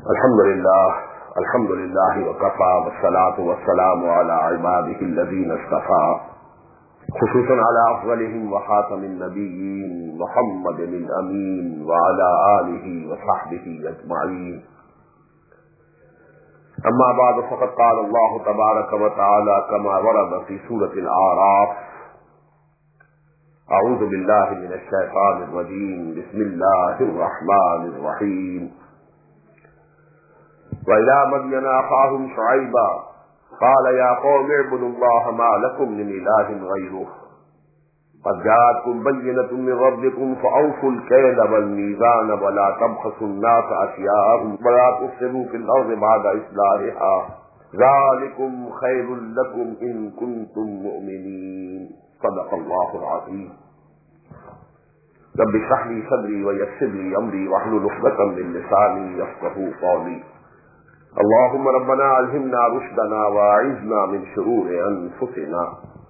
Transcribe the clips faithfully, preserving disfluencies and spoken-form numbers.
الحمد لله الحمد لله وكفى والصلاة والسلام على عباده الذين اصطفى خصوصا على أفضلهم وخاتم النبيين محمد الأمين وعلى آله وصحبه أجمعين. أما بعد فقد قال الله تبارك وتعالى كما ورد في سورة الأعراف: أعوذ بالله من الشيطان الرجيم بسم الله الرحمن الرحيم. وإلى مدين أخاهم شعيبا قال يا قوم اعبدوا الله ما لكم من إله غيره قد جاءتكم بينة من ربكم فأوفوا الكيل والميزان ولا تبخسوا الناس أشياءهم ولا تفسدوا في الأرض بعد إصلاحها ذلكم خير لكم إن كنتم مؤمنين. صدق الله العظيم. رب اشرح لي صدري ويسر لي أمري واحلل عقدة من لساني يفقهوا قولي. اللهم ربنا ألهمنا رشدنا وأعذنا من شرور أنفسنا.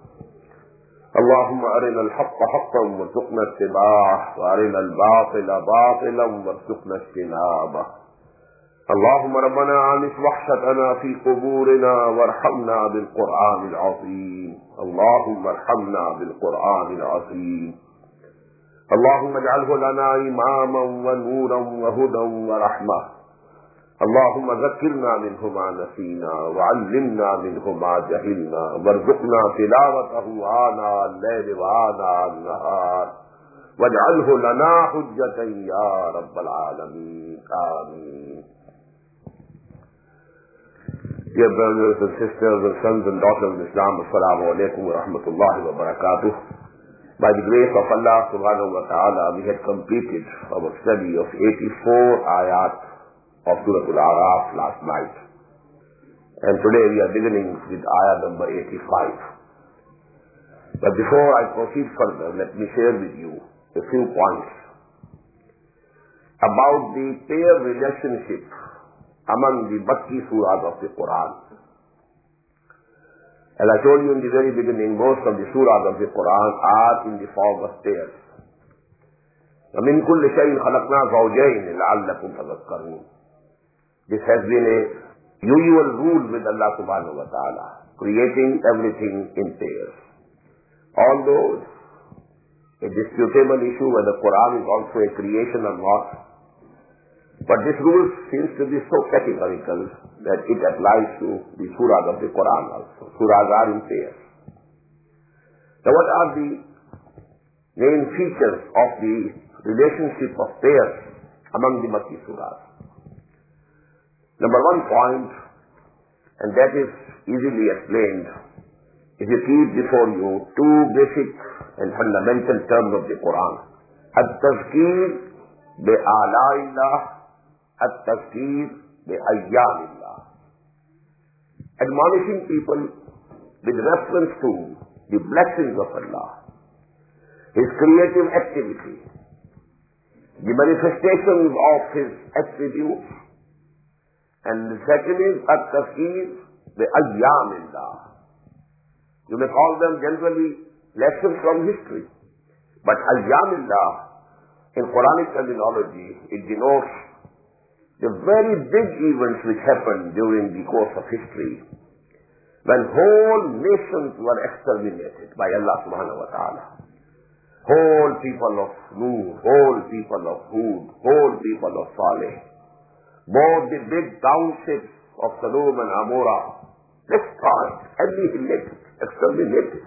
اللهم أرنا الحق حقا وارزقنا اتباعه وأرنا الباطل باطلا وارزقنا اجتنابه. اللهم ربنا آنس وحشتنا في قبورنا وارحمنا بالقرآن العظيم. اللهم ارحمنا بالقرآن العظيم. اللهم اجعله لنا إماما ونورا وهدى ورحمة. اللهم ذكرنا منه ما نسينا وعلمنا منه ما جهلنا وارزقنا تلاوته آناء الليل وآناء النهار واجعله لنا حجة يا رب العالمين. آمين. Dear brothers and sisters and sons and daughters of Islam, Assalamu alaikum wa rahmatullahi wa barakatuh. By the grace of Allah subhanahu wa ta'ala, we had completed our study of eighty-four ayat of Surah Al-A'raf last night. And today we are beginning with ayah number eighty-five. But before I proceed further, let me share with you a few points about the pair relationship among the Makki surahs of the Quran. As I told you in the very beginning, most of the surahs of the Quran are in the form of pairs. وَمِن كُلِّ شَيْءٍ خَلَقْنَا زَوْجَيْنِ لَعَلَّكُمْ تَذَكَّرُونَ. This has been a usual rule with Allah subhanahu wa ta'ala, creating everything in pairs. Although a disputable issue whether the Quran is also a creation or not, but this rule seems to be so categorical that it applies to the surahs of the Quran also. Surahs are in pairs. Now what are the main features of the relationship of pairs among the Makki surahs? Number one point, and that is easily explained if you keep before you two basic and fundamental terms of the Quran. At-tazkir bi-a'la'illah, at-tazkir bi-ayyamillah. Admonishing people with reference to the blessings of Allah, His creative activity, the manifestations of His attributes. And the second is at-tazkir bi-ayyamillah. You may call them generally lessons from history, but ayyamillah in Quranic terminology, it denotes the very big events which happened during the course of history, when whole nations were exterminated by Allah subhanahu wa ta'ala. Whole people of Nuh, whole people of Hud, whole people of Saleh, both the big townships of Sodom and Amorah, destroyed, annihilated, exterminated.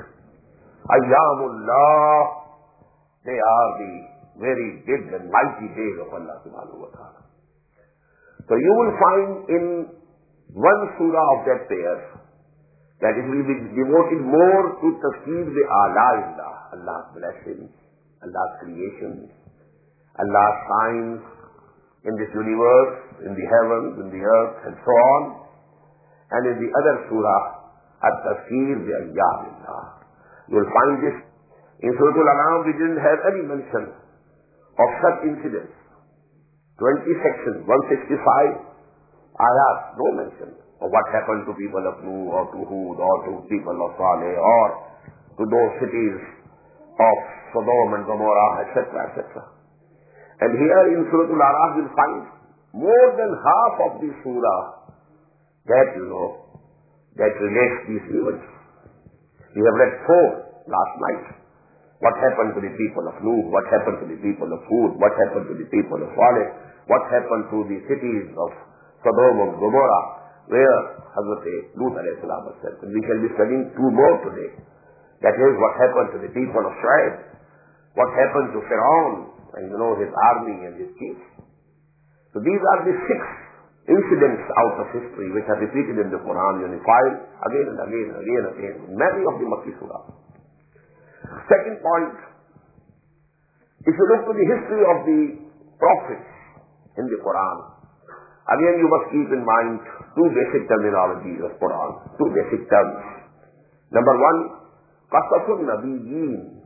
Ayyamullah, they are the very big and mighty days of Allah subhanahu wa ta'ala. So you will find in one surah of that pair that it will be devoted more to tazkir bi a'la'illah, Allah's blessings, Allah's creations, Allah's signs in this universe, in the heavens, in the earth, and so on. And in the other surah, at-tazkir bi-ayyamillah. You will find this in Surah Al-An'am. We didn't have any mention of such incidents. Twenty sections, one hundred sixty-five ayat, no mention of what happened to people of Nuh, or to Hud, or to people of Saleh, or to those cities of Sodom and Gomorrah, et cetera, et cetera. And here in Surah Al-A'raf you'll find more than half of the surah that, you know, that relates these events. We have read four last night. What happened to the people of Nuh? What happened to the people of Hud? What happened to the people of Saleh? What happened to the cities of Sodom and Gomorrah, where Hazrat Lut alayhi salam was sent? We shall be studying two more today. That is, what happened to the people of Shu'aib, what happened to Pharaoh, and you know, his army and his chiefs. So these are the six incidents out of history which are repeated in the Quran, unified again and again and again and again, in many of the Makki surahs. Second point, if you look to the history of the prophets in the Quran, again you must keep in mind two basic terminologies of Quran, two basic terms. Number one, Qasasun Nabiyyin,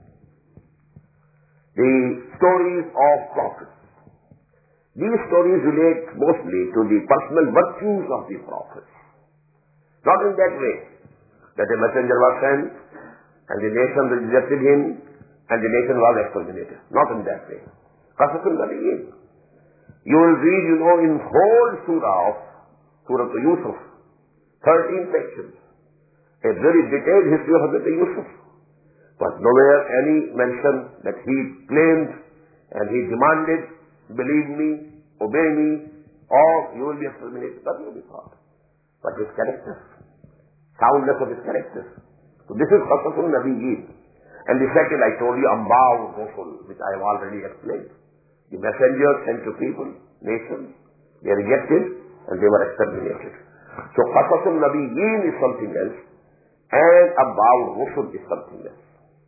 the stories of prophets. These stories relate mostly to the personal virtues of the prophets. Not in that way, that a messenger was sent, and the nation rejected him, and the nation was exterminated. Not in that way. Qasasun Nabiyyin. You will read, you know, in whole surah of Surah Yusuf, thirteen sections, a very detailed history of Hazrat Yusuf. But nowhere any mention that he claimed and he demanded, believe me, obey me, or you will be exterminated. Nothing will be thought. But his character, soundness of his character. So this is Qasasun Nabiyyin. And the second I told you, Amba'u Rusul, which I have already explained. The messengers sent to people, nations, they rejected and they were exterminated. So Qasasun Nabiyyin is something else, and Amba'u Rusul is something else.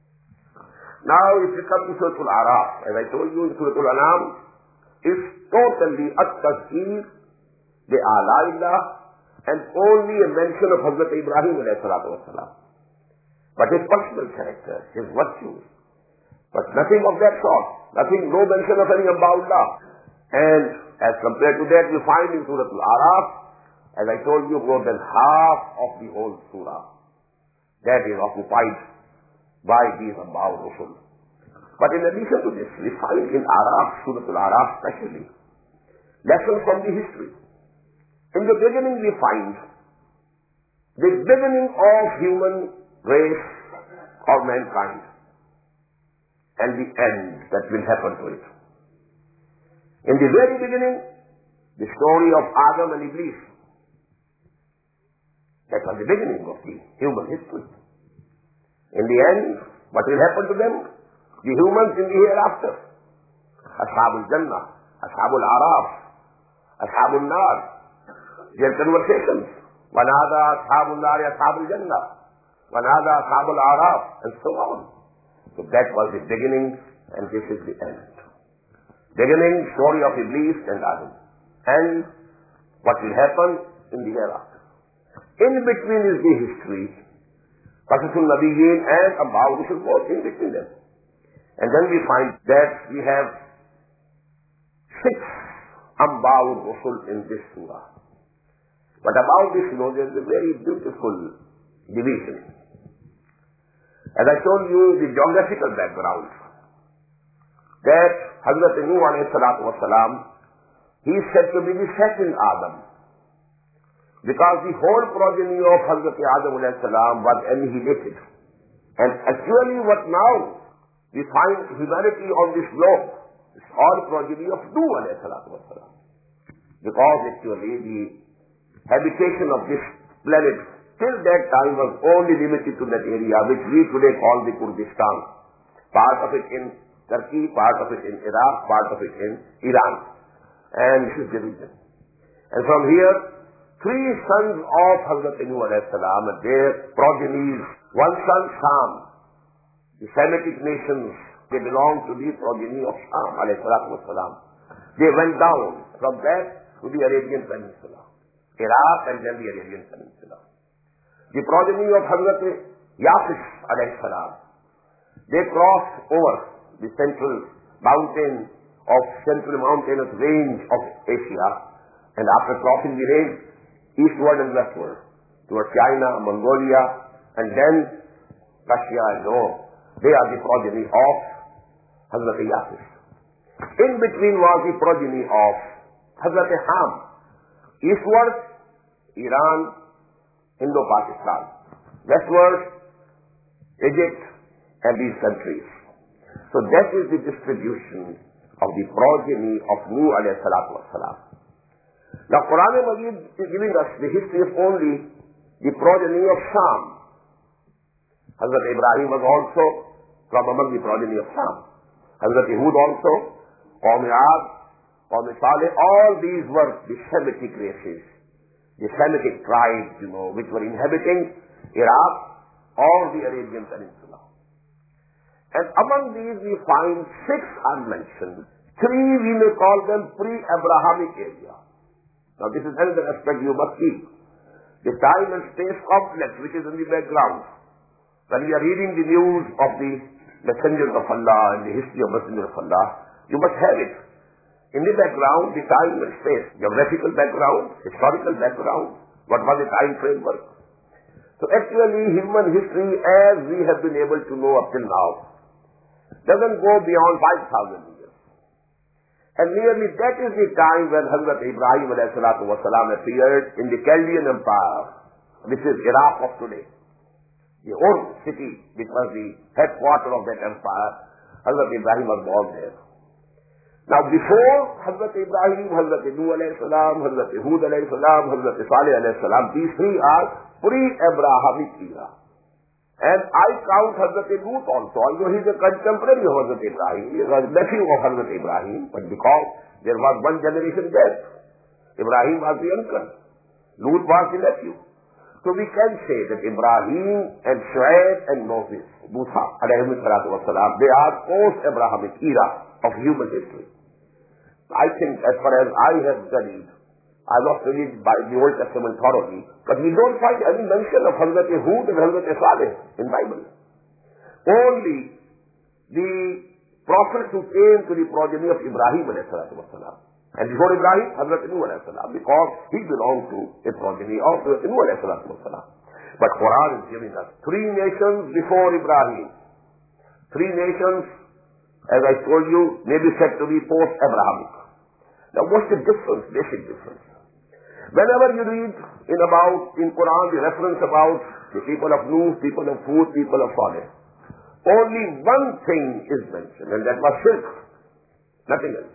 Now if you come to Surah Al-Araf, as I told you in Surah Al-Anam, is totally at-tazkir, the Ala-Illah, and only a mention of Hazrat Ibrahim alayhi salatu wasalam. But his personal character, his virtues. But nothing of that sort. Nothing, no mention of any Amba'ullah. And as compared to that, you find in Surah Al-Araf, as I told you, more than half of the whole surah. That is occupied by these Amba'u Rusul. But in addition to this, we find in Araf, Surah Al-Araf especially, lessons from the history. In the beginning we find the beginning of human race or mankind and the end that will happen to it. In the very beginning, the story of Adam and Iblis. That was the beginning of the human history. In the end, what will happen to them? The humans in the hereafter. Ashabul Jannah, Ashabul Araf, Ashabul Nar. Their conversations. Wanada Ashabul Nar, Ashabul Jannah. Wanada Ashabul Araf, and so on. So that was the beginning, and this is the end. Beginning, story of Iblis and Adam. And what will happen in the hereafter. In between is the history. Qasasun Nabiyyin and Amba'u Rusul, both in between them. And then we find that we have six Amba'u Rusul in this surah. But about this, you know, there is a very beautiful division. As I told you, the geographical background, that Hazrat Nuh alayhi salatu wasalam, he is said to be the second Adam. Because the whole progeny of Hazrat Adam alayhi salam was annihilated. And actually what now we find humanity on this globe is all progeny of Nuh alayhi salatu wasalam. Because actually the habitation of this planet till that time was only limited to that area which we today call the Kurdistan. Part of it in Turkey, part of it in Iraq, part of it in Iran. And this is the region. And from here, three sons of Hazrat Nuh alayhi salam and their progenies. One son, Sham. The Semitic nations, they belong to the progeny of Sham alayhi salatu wasalam. They went down from that to the Arabian Peninsula. Iraq and then the Arabian Peninsula. The progeny of Hazrat Yafis alayhi salam, they crossed over the central mountain of central mountainous range of Asia, and after crossing the range, eastward and westward, towards China, Mongolia, and then Russia and Rome. They are the progeny of Hazrat Yafis. In between was the progeny of Hazrat Ham. Eastwards, Iran, Indo-Pakistan. Westwards, Egypt, and these countries. So that is the distribution of the progeny of Nuh alayhi salatu wassalam. Now Quran Majid is giving us the history of only the progeny of Sham. Hazrat Ibrahim was also from among the progeny of Sham. Hazrat Hud also, Qawm Aad, Qawm Saleh, all these were the Semitic races, the Semitic tribes, you know, which were inhabiting Iraq or the Arabian Peninsula. And among these we find six are mentioned. Three we may call them pre-Abrahamic area. Now this is another aspect you must keep. The time and space complex which is in the background. When we are reading the news of the messengers of Allah and the history of messengers of Allah, you must have it. In the background, the time and space, geographical background, historical background, what was the time framework. So actually human history as we have been able to know up till now doesn't go beyond five thousand years. And nearly that is the time when Hazrat Ibrahim alayhi salatu wasalam appeared in the Chaldean Empire. This is Iraq of today. The old city, which was the headquarters of that empire, Hazrat Ibrahim was born there. Now before Hazrat Ibrahim, Hazrat Nuh alayhi salam, Hazrat Hud alayhi salam, Hazrat Saleh alayhi salam, these three are pre-Abrahamic era. And I count Hazrat Lut also, although he is a contemporary of Hazrat Ibrahim, he was nephew of Hazrat Ibrahim, but because there was one generation gap, Ibrahim was the uncle, Lut was the nephew. So we can say that Ibrahim and Shu'aib and Moses, Musa alayhi salatu wasalam, they are post-Abrahamic era of human history. I think as far as I have studied, I have studied by the Old Testament thoroughly, but we don't find any mention of Hazrat Hud and Hazrat Saleh in the Bible. Only the prophets who came to the progeny of Ibrahim alayhi salatu wasalam. And before Ibrahim, Hazrat Nuh alayhi salam, because he belonged to a progeny of Hazrat Nuh alayhi salatu wasalam. But Quran is giving us three nations before Ibrahim. Three nations, as I told you, may be said to be post-Abrahamic. Now what's the difference, basic difference? Whenever you read in about, in Quran, the reference about the people of Nuh, people of Hud, people of Saleh, only one thing is mentioned, and that was shirk. Nothing else.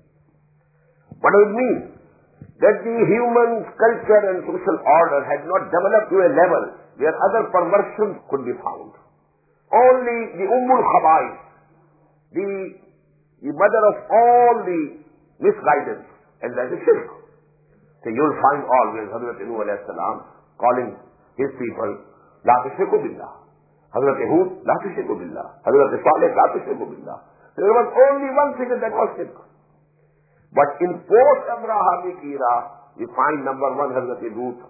What does it mean? That the human culture and social order had not developed to a level where other perversions could be found. Only the Ummul Khaba'is, the, the mother of all the misguidance, and that is shirk. So you will find always Hazrat Nuh alayhi salam calling his people, La tushriku billah. Hazrat Hud, La tushriku billah. Hazrat Saleh, La tushriku billah. So there was only one thing, and that was shirk. But in post-Abrahamic era, we find number one Hazrat Lut,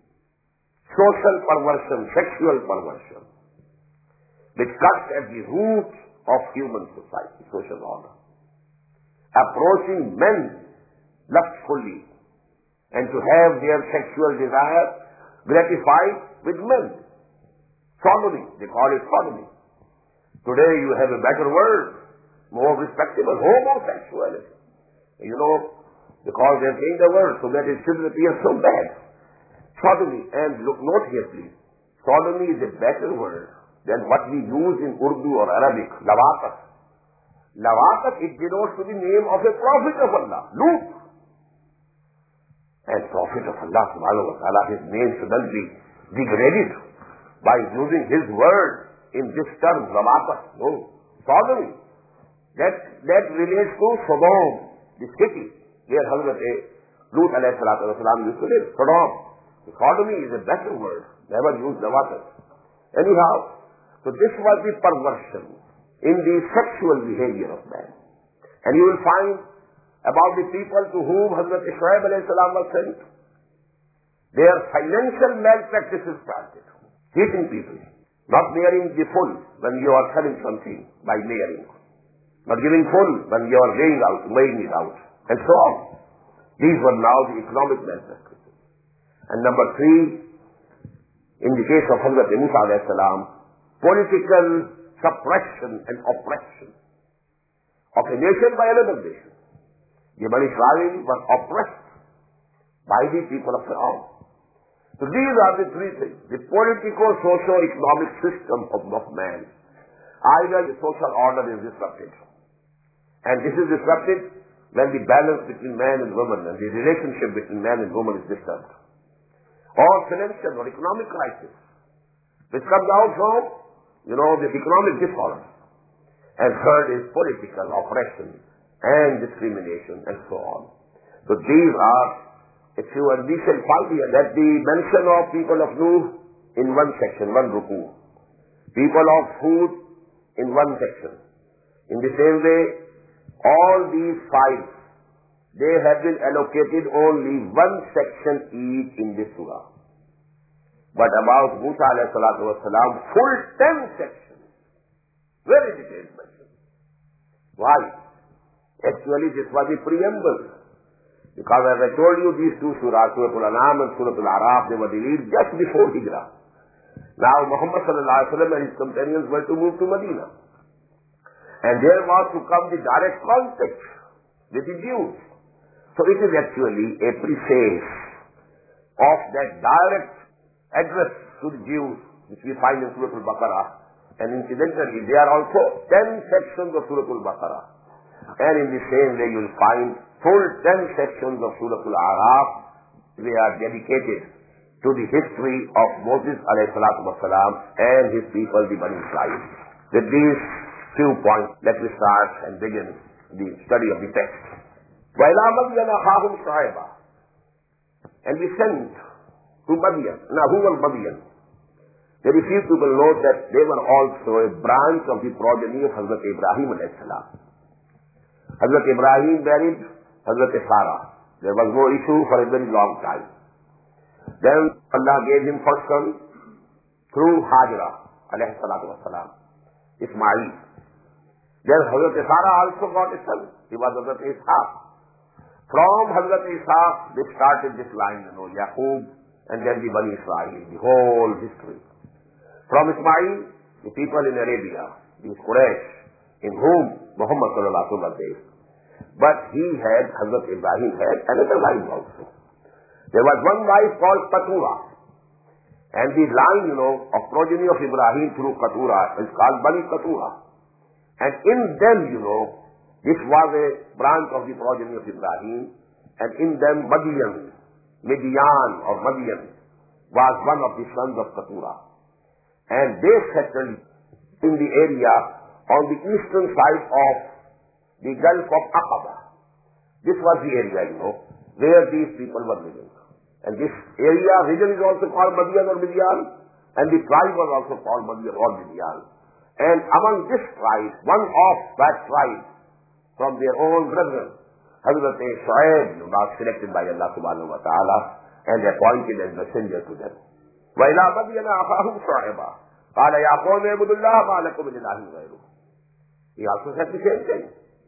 social perversion, sexual perversion, which cuts at the root of human society, social order. Approaching men lustfully and to have their sexual desire gratified with men. Sodomy, they call it sodomy. Today you have a better word, more respectable, homosexuality. You know, because they have changed the word so that it shouldn't appear so bad. Sodomy, and look, note here please, sodomy is a better word than what we use in Urdu or Arabic, lawaqat. Lawaqat, it denotes to the name of a prophet of Allah, Lut. And prophet of Allah subhanahu wa ta'ala, his name shouldn't be degraded by using his word in this term, lawaqat. No, sodomy. That, that relates to Sodom, the city where Hazrat Lut alayhi salatu wasalam used to live, Sodom. Sodomy is a better word, never use lawaqat. Anyhow, so this was the perversion in the sexual behavior of man. And you will find about the people to whom Hazrat Shu'aib alayhi salam was sent, their financial malpractices started. Cheating people, not nearing the full when you are selling something by nearing, not giving full when you are weighing out, weighing it out, and so on. These were now the economic malpractices. And number three, in the case of Hazrat Musa alayhi salam, political suppression and oppression of a nation by another nation. The Bani Israel were oppressed by the people of Fir'aun. So these are the three things. The politico-socio-economic system of, of man. Either the social order is disrupted. And this is disrupted when the balance between man and woman and the relationship between man and woman is disturbed. Or financial or economic crisis, which comes out from, you know, the economic disorder. And third is political oppression and discrimination and so on. So these are, if you and we shall find here that the mention of people of Nuh in one section, one ruku. People of Hud in one section. In the same way, all these five, they have been allocated only one section each in this surah. But about Musa alayhi salatu wasalam, full ten sections. Very detailed mention. Why? Actually, this was the preamble. Because as I told you, these two surahs, Surah Al-An'am and Surah Al-A'raf, they were revealed just before Hijrah. Now Muhammad sallallahu alaihi wasallam and his companions were to move to Medina. And there was to come the direct contact with the Jews. So it is actually a preface of that direct address to the Jews, which we find in Surah Al-Baqarah. And incidentally, there are also ten sections of Surah Al-Baqarah. And in the same way, you will find full ten sections of Surah Al-A'raf. They are dedicated to the history of Moses alayhi salatu wasalam and his people, the Bani Israel. With these few points, let me start and begin the study of the text. وَإِلَىٰ مَدْيَنَ أَخَاهُمْ شُعَيْبًا. And we sent to Madian. Now, who was Madian? Very few people know that they were also a branch of the progeny of Hazrat Ibrahim alayhi salam. Hazrat Ibrahim married Hazrat Sarah. There was no issue for a very long time. Then Allah gave him first son through Hajra alayhi salatu wasalam, Ismail. Then Hazrat Sarah also got a son. He was Hazrat Ishaq. From Hazrat Ishaq, they started this line, you know, Yaqub, and then the Bani Israel, the whole history. From Ismail, the people in Arabia, the Quraysh, in whom Muhammad sallallahu alaihi wasallam was based. But he had, Hazrat Ibrahim had another wife also. There was one wife called Keturah. And the line, you know, of progeny of Ibrahim through Keturah is called Bani Keturah. And in them, you know, this was a branch of the progeny of Ibrahim. And in them, Madian, Midian or Madian, was one of the sons of Keturah. And they settled in the area on the eastern side of the Gulf of Aqaba. This was the area, you know, where these people were living. And this area, region is also called Madian or Midian, and the tribe was also called Madian or Midian. And among this tribe, one of that tribe, from their own brethren, Hazrat Shu'aib was selected by Allah subhanahu wa ta'ala and appointed as messenger to them. وَإِلَىٰ مَدْيَنَ أَخَاهُمْ شُعَيْبًا قَالَ يَا قَوْمِ اعْبُدُوا اللَّهَ مَا لَكُمْ مِنْ إِلَٰهٍ غَيْرُهُ. He also said the same thing.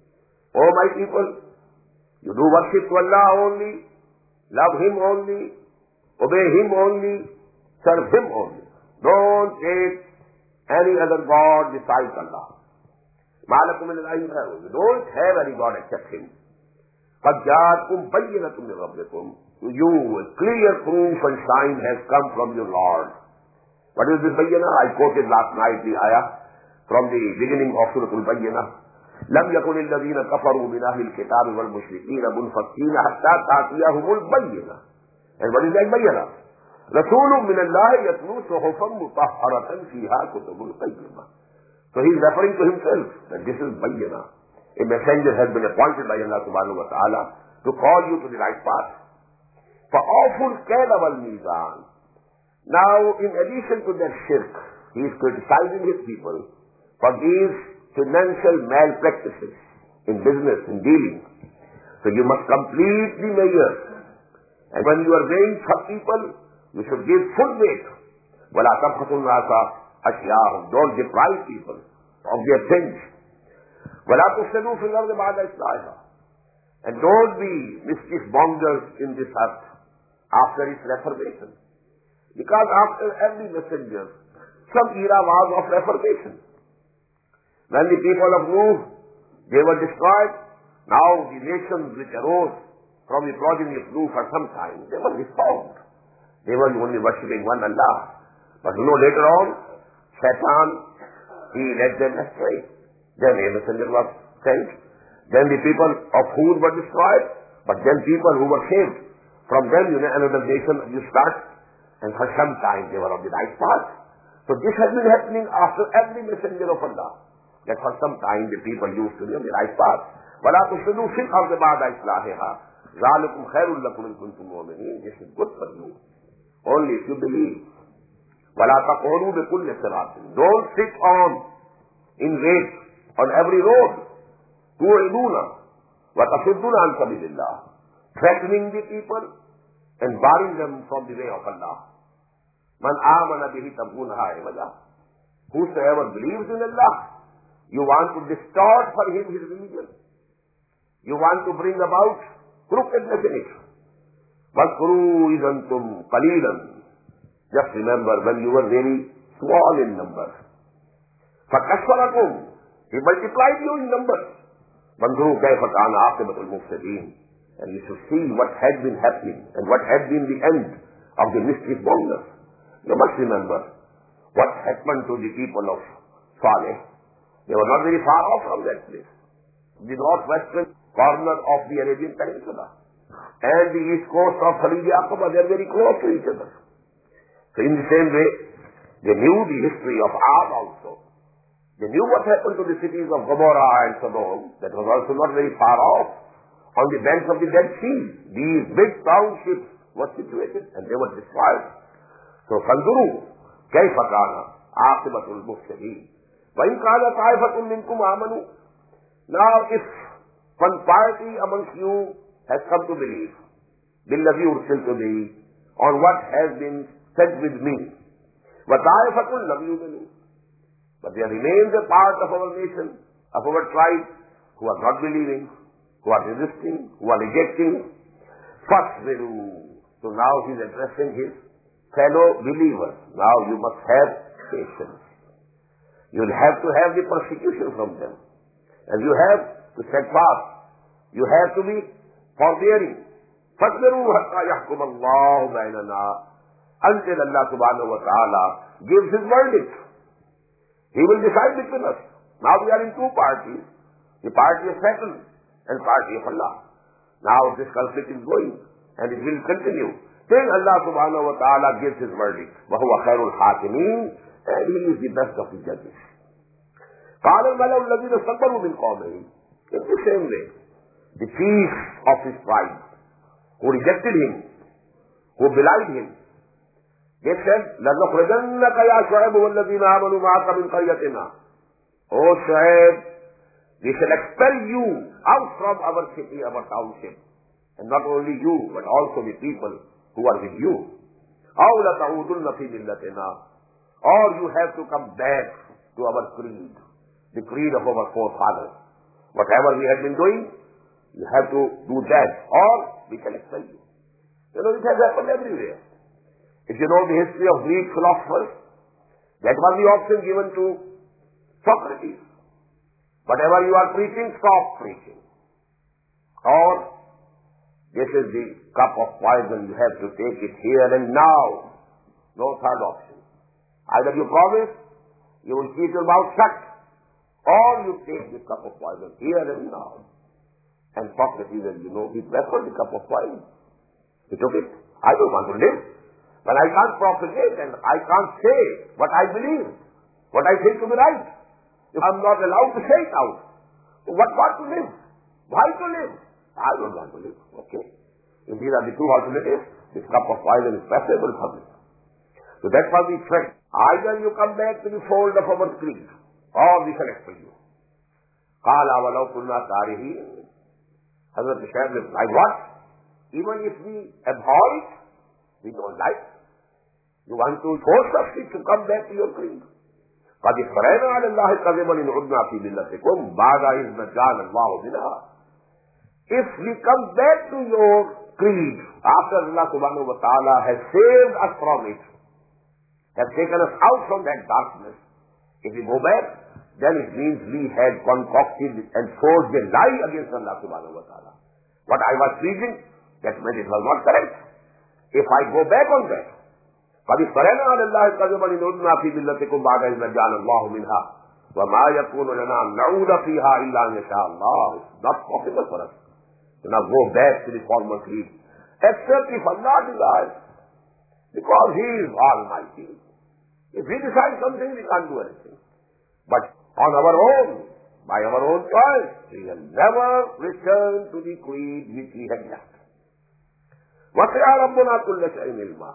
O my people, you do worship to Allah only, love Him only, obey Him only, serve Him only. Don't take any other God besides Allah. مَا لَكُمْ مِنْ إِلَٰهٍ غَيْرُهُ. You don't have any God except Him. قَدْ جَاءَتْكُمْ بَيِّنَةٌ مِّن رَبِّكُمْ. To you, a clear proof and sign has come from your Lord. What is this bayyinah? I quoted last night the ayah from the beginning of Surah Al-Bayyinah. لم يكن الذين كفروا من أهل الكتاب والمشركين منفكين حتى تأتيهم البينة. And what is that bayyinah? رسول من الله يتلو صحفا مطهرة فيها كتب قيمة. So he is referring to himself that this is bayyinah. A messenger has been appointed by Allah subhanahu wa ta'ala to call you to the right path. فَأَوْفُوا الْكَيْلَ وَالْمِيزَانَ. Now, in addition to that shirk, he is criticizing his people for these financial malpractices in business, in dealing. So you must complete the measure. And when you are weighing for people, you should give full weight. وَلَا تَبْخَسُوا النَّاسَ أَشْيَاءَهُمْ. Don't deprive people of their things. وَلَا تُفْسِدُوا فِي الْأَرْضِ بَعْدَ إِصْلَاحِهَا. And don't be mischief mongers in this earth after its reformation. Because after every messenger, some era was of reformation. When the people of Nuh, they were destroyed, Now the nations which arose from the progeny of Nuh for some time, they were reformed. They were only worshipping one Allah. But you know, later on, Shaitan, he led them astray. Then a messenger was sent. Then the people of Hud were destroyed. But then people who were saved. From them, you know, another nation you start. And for some time they were on the right path. So this has been happening after every messenger of Allah. That for some time the people used to be on the right path. وَلَا تُفْسِدُوا فِي الْأَرْضِ بَعْدَ إِصْلَاحِهَا ذَلِكُمْ خَيْرٌ لَكُمْ إِن كُنتُم مُؤْمِنِينَ. This is good for you. Only if you believe. وَلَا تَقْعُدُوا بِكُلِّ صِرَاطٍ. Don't sit on, in wait, on every road. تُوعِدُونَ وَتَصُدُّونَ عَنْ سَبِيلِ اللَّهِ. Threatening the people and barring them from the way of Allah. مَنْ آمَنَ بِهِ تَبْغُونَهَا عِوَجًا. Whosoever believes in Allah, you want to distort for him his religion. You want to bring about crookedness in it. وَاذْكُرُوا إِذْ أَنْتُمْ قَلِيلًا. Just remember when you were very small in number. فَكَثَّرَكُمْ. He multiplied you in number. وَانْظُرُوا كَيْفَ كَانَ عَاقِبَةُ الْمُفْسِدِينَ. And you should see what had been happening and what had been the end of the mischief mongers. You must remember what happened to the people of Saleh. They were not very far off from that place. The northwestern corner of the Arabian Peninsula and the east coast of Khalid Aqaba, they are very close to each other. So in the same way, they knew the history of Ad also. They knew what happened to the cities of Gomorrah and Sodom. That was also not very far off. On the banks of the Dead Sea, these big townships were situated and they were destroyed. So, فَانْظُرُوا كَيْفَ كَانَ عَاقِبَةُ الْمُفْسِدِينَ وَإِنْ كَانَ طَائِفَةٌ مِّنْكُمْ آمَنُوا. Now, if one party amongst you has come to believe, بِالَّذِي أُرْسِلْتُ بِهِ, on what has been said with me, وَطَائِفَةٌ لَمْ يُؤْمِنُوا. But there remains a part of our nation, of our tribe, who are not believing, who are resisting, who are rejecting. فَاصْبِرُوا. So now he is addressing his fellow believers. Now you must have patience. You will have to have the persecution from them. And you have to set fast. You have to be forbearing. فَاصْبِرُوا حَتَّى يَحْكُمَ اللَّهُ بَيْنَنَا. Until Allah subhanahu wa ta'ala gives his verdict. He will decide between us. Now we are in two parties. The party of Satan and party of Allah. Now this conflict is going and it will continue till Allah subhanahu wa ta'ala gives his verdict. وَهُوَ خَيْرُ الْحَاكِمِينَ. And he is the best of the judges. قَالَ الْمَلَأُ الَّذِينَ اسْتَكْبَرُوا مِنْ قَوْمِهِ. In the same way, the chief of his tribe, who rejected him, who belied him, they said, لَنُخْرِجَنَّكَ يَا شُعَيْبُ وَالَّذِينَ آمَنُوا مَعَكَ مِنْ قَرْيَتِنَا. O Shu'aib, we shall expel you out from our city, our township. And not only you, but also the people who are with you. أَوْ لَتَعُودُنَّ فِي مِلَّتِنَا. Or you have to come back to our creed, the creed of our forefathers. Whatever we have been doing, you have to do that, or we shall expel you. You know, it has happened everywhere. If you know the history of Greek philosophers, that was the option given to Socrates. Whatever you are preaching, stop preaching. Or, this is the cup of poison, you have to take it here and now. No third option. Either you promise, you will keep your mouth shut, or you take the cup of poison here and now. And Socrates, as you know, he preferred the cup of poison. He took it. I don't want to live. But I can't propagate and I can't say what I believe, what I think to be right. If I'm not allowed to say it out, so what want to live? Why to live? I don't want to live. Okay. If these are the two alternatives, this cup of poison is preferable for me. So that's what we threat. Either you come back to the fold of our creed, or we shall expel you. قَالَ وَلَوْ كُنَّا كَارِهِينَ. Hazrat Shu'aib replied, what? Even if we abhor it, we don't like. You want to force us to come back to your creed. قَدْ اِفْتَرَيْنَا عَلَى اللَّهِ كَذِبًا إِنْ عُدْنَا فِي مِلَّتِكُمْ بَعْدَ إِذْ نَجَّانَا اللَّهُ مِنْهَا. If we come back to your creed, after Allah subhanahu wa ta'ala has saved us from it, has taken us out from that darkness, if we go back, then it means we had concocted and forged a lie against Allah subhanahu wa ta'ala. What I was preaching, that meant it was not correct. If I go back on that, قَدْ اِفْتَرَيْنَا عَلَى اللَّهِ كَذِبًا إِنْ عُدْنَا فِي مِلَّتِكُمْ بَعْدَ إِذْ نَجَّانَا اللَّهُ مِنْهَا وَمَا يَكُونُ لَنَا أَن نَّعُودَ فِيهَا إِلَّا أَن يَشَاءَ اللَّهُ. It's not possible for us to now go back to the former creed, except if Allah desires, because He is Almighty. If He decides something, we can't do anything. But on our own, by our own choice, we will never return to the creed which we had left. وَسِعَ رَبُّنَا كُلَّ شَيْءٍ عِلْمًا.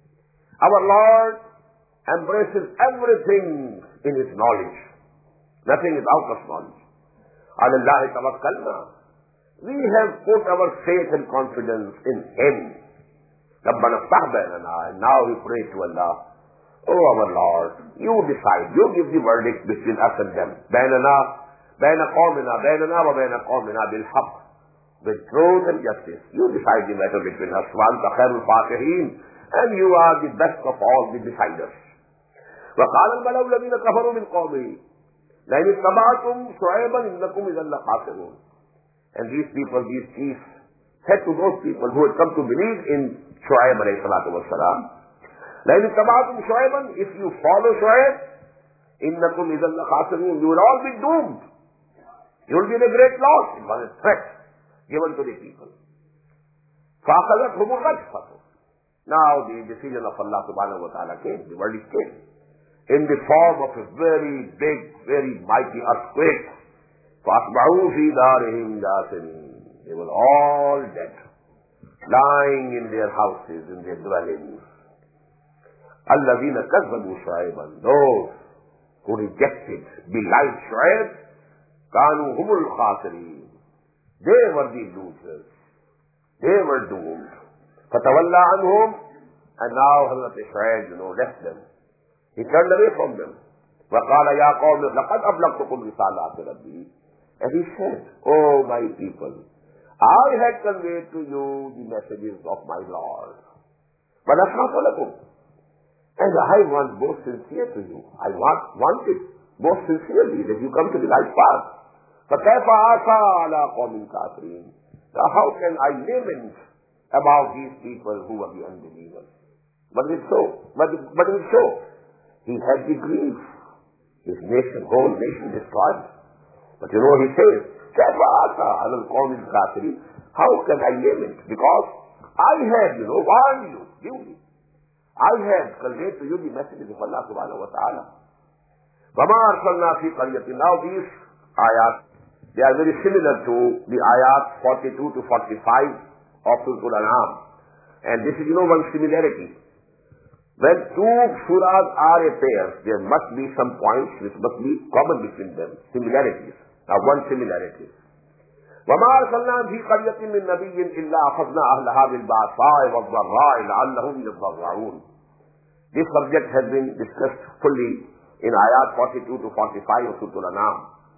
Our Lord embraces everything in His knowledge. Nothing is out of knowledge. عَلَى اللَّهِ تَوَكَّلْنَا. We have put our faith and confidence in Him. رَبَّنَا افْتَحْ بَيْنَنَا. And now we pray to Allah, oh our Lord, you decide, you give the verdict between us and them. بَيْنَنَا بَيْنَ قَوْمِنَا بَيْنَنَا وَبَيْنَ قَوْمِنَا بِالْحَقِّ. With truth and justice. You decide the matter between us. وَأَنْتَ خَيْرُ الْفَاتِحِينَ. And you are the best of all the deciders. وَقَالَ الْمَلَأُ الَّذِينَ كَفَرُوا مِنْ قَوْمِهِ لَئِنِ اتَّبَعْتُمْ شُعَيْبًا إِنَّكُمْ إِذًا لَخَاسِرُونَ. And these people, these chiefs, said to those people who had come to believe in Shu'aib alayhi salatu wassalam, لَئِنِ اتَّبَعْتُمْ شُعَيْبًا, if you follow Shu'aib, إِنَّكُمْ إِذًا لَخَاسِرُونَ, you will all be doomed. You will be in a great loss. It was a threat given to the people. فَأَخَذَتْهُمُ الرَّجْفَةُ. Now the decision of Allah subhanahu wa ta'ala came, the verdict came, in the form of a very big, very mighty earthquake. فَأَصْبَحُوا فِي دَارِهِمْ جَاثِمِينَ. They were all dead, lying in their houses, in their dwellings. الَّذِينَ كَذَّبُوا شُعَيْبًا. Those who rejected, belied Shu'aib, كَانُوا هُمُ الْخَاسِرِينَ. They were the losers. They were doomed. فَتَوَلَّى عَنْهُمْ. And now Hazrat Shu'aib, you know, left them. He turned away from them. وَقَالَ يَا قَوْمِ لَقَدْ أَبْلَغْتُكُمْ رِسَالَاتِ رَبِّي. And he said, oh my people, I had conveyed to you the messages of my Lord. وَنَصْحَةُ لَكُمْ. And I want most sincere to you. I want, want it most sincerely that you come to the right path. فَكَيْفَ عَصَى عَلَىٰ قَوْمٍ كَافِرِينَ. Now how can I lament about these people who are the unbelievers? But it is so. But, but it is so. He had the grief. His nation, whole nation destroyed. But you know, he says, كَيْفَ عَصَى عَلَىٰ الْقَوْمِ الْكَافِرِينَ. How can I lament? Because I had, you know, warned you, duly. I had conveyed to you the messages of Allah subhanahu wa ta'ala. وَمَا أَرْسَلْنَا فِي قَرْيَةٍ. Now these ayat, they are very similar to the ayat forty-two to forty-five of Surah Al-An'am. And this is, you know, one similarity. When two surahs are a pair, there must be some points which must be common between them, similarities. Now one similarity. وَمَا أَرْسَلْنَا فِي قَرْيَةٍ مِّن نَّبِيٍّ إِلَّا أَخَذْنَا أَهْلَهَا بِالْبَأْسَاءِ وَالضَّرَّاءِ لَعَلَّهُمْ يَضَّرَّعُونَ. This subject has been discussed fully in ayat forty-two to forty-five of Surah Al-An'am.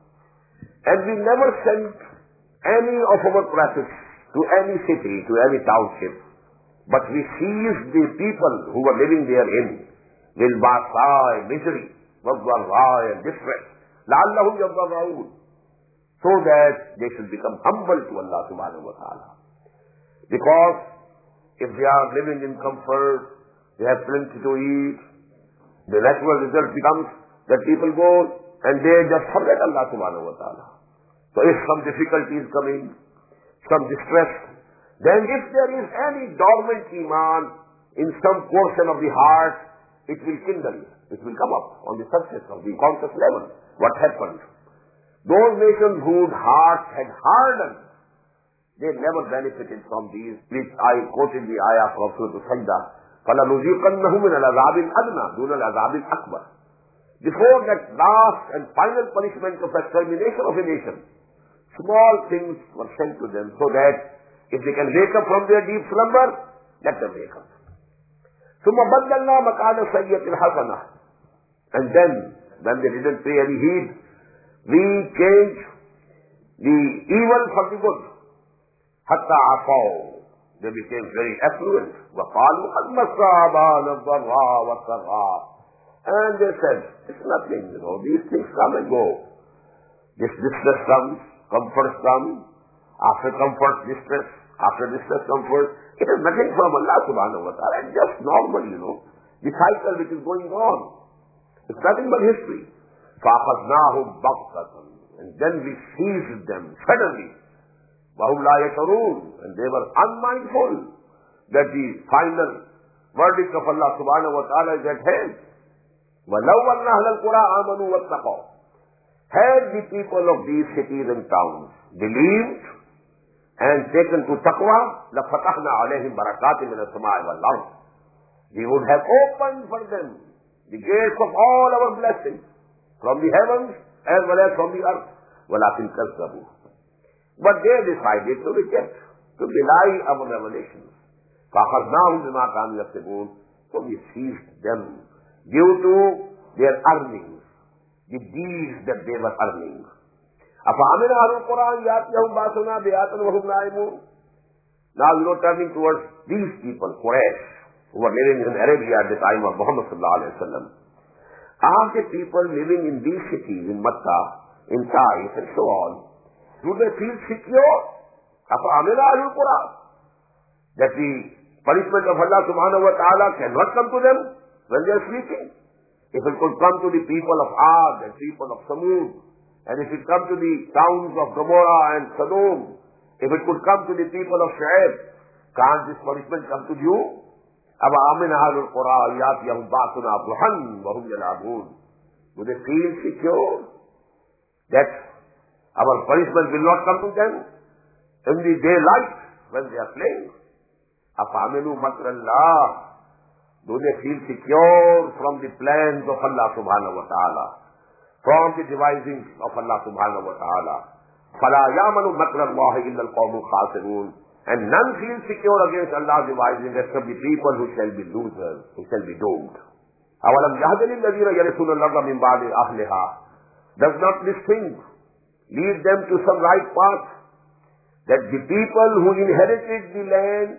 And we never sent any of our prophets to any city, to any township, but we seized the people who were living therein with ba'sa, misery, wad-dharra, and distress, لَعَلَّهُمْ يَضَّرَّعُونَ, so that they should become humble to Allah subhanahu wa ta'ala. Because if they are living in comfort, they have plenty to eat, the natural result becomes that people go and they just forget Allah subhanahu wa ta'ala. So if some difficulty is coming, some distress, then if there is any dormant iman in some portion of the heart, it will kindle, it will come up on the surface of the conscious level. What happened? Those nations whose hearts had hardened, they never benefited from these, which I quoted the ayah from Surah Al-Sajdah, فَلَنُذِيقَنَّهُمْ مِنَ الْعَذَابِ الْأَدْنَى دُونَ الْعَذَابِ الْأَكْبَرِ. Before that last and final punishment of extermination of a nation, small things were sent to them so that if they can wake up from their deep slumber, let them wake up. ثُمَّ بَدَّلْنَا مَكَانَ السَّيِّئَةِ الْحَسَنَةِ. And then, when they didn't pay any heed, we changed the evil for the good. حَتَّى عَفَوْا. They became very affluent. وَقَالُوا قَدْ مَسَّ آبَانَا الضَّرَّاءُ وَالسَّرَّاءُ. And they said, it's nothing, you know, these things come and go. This distress comes, comfort comes, after comfort, distress, after distress, comfort. It is nothing from Allah subhanahu wa ta'ala. It's just normal, you know, the cycle which is going on. It's nothing but history. فَأَخَذْنَاهُمْ بَغْتَةً. And then we seized them suddenly. وَهُمْ لَا يَشْعُرُونَ. And they were unmindful that the final verdict of Allah subhanahu wa ta'ala is at hand. وَلَوْ أَنَّ أَهْلَ الْقُرَىٰ آمَنُوا وَاتَّقَوْا. Had the people of these cities and towns believed and taken to taqwa, لَفَتَحْنَا عَلَيْهِمْ بَرَكَاتٍ مِنَ السَّمَاءِ وَالْأَرْضِ. We would have opened for them the gates of all our blessings, from the heavens as well as from the earth. وَلَكِنْ كَذَّبُوا. But they decided to reject, to belie our revelations. فَأَخَذْنَاهُمْ بِمَا كَانُوا يَكْسِبُونَ. So we seized them due to their earnings, the deeds that they were earning. أَفَأَمِنَ أَهْلُ الْقُرَىٰ أَن يَأْتِيَهُمْ بَأْسُنَا بَيَاتًا وَهُمْ نَائِمُونَ. Now you know, turning towards these people, Quraysh, who were living in Arabia at the time of Muhammad sallallahu alayhi wa sallam. Are the people living in these cities, in Makkah, in Taif, and so on, do they feel secure? أَفَأَمِنَ أَهْلُ الْقُرَىٰ. That the punishment of Allah subhanahu wa ta'ala cannot come to them when they are sleeping. If it could come to the people of Ad and people of Samud, and if it come to the towns of Gomorrah and Sodom, if it could come to the people of Shu'aib, can't this punishment come to you? أَفَأَمِنَ أَهْلُ الْقُرَىٰ أَن يَأْتِيَهُمْ بَأْسُنَا ضُحًى وَهُمْ يَلْعَبُونَ. Do they feel secure that our punishment will not come to them in the daylight when they are playing? أَفَأَمِنُوا مَكْرَ اللَّهِ. Do they feel secure from the plans of Allah subhanahu wa ta'ala, from the devisings of Allah subhanahu wa ta'ala? فَلَا يَعْمَنُ مَكْرَ اللَّهِ إِلَّا الْقَوْمُ الْخَاسِرُونَ. And none feel secure against Allah's devising except the people who shall be losers, who shall be doomed. أَوَلَمْ يَهْدِ لِلَّذِينَ يَرِثُونَ الْأَرْضَ مِنْ بَعْدِ أَهْلِهَا. Does not this thing lead them to some right path, that the people who inherited the land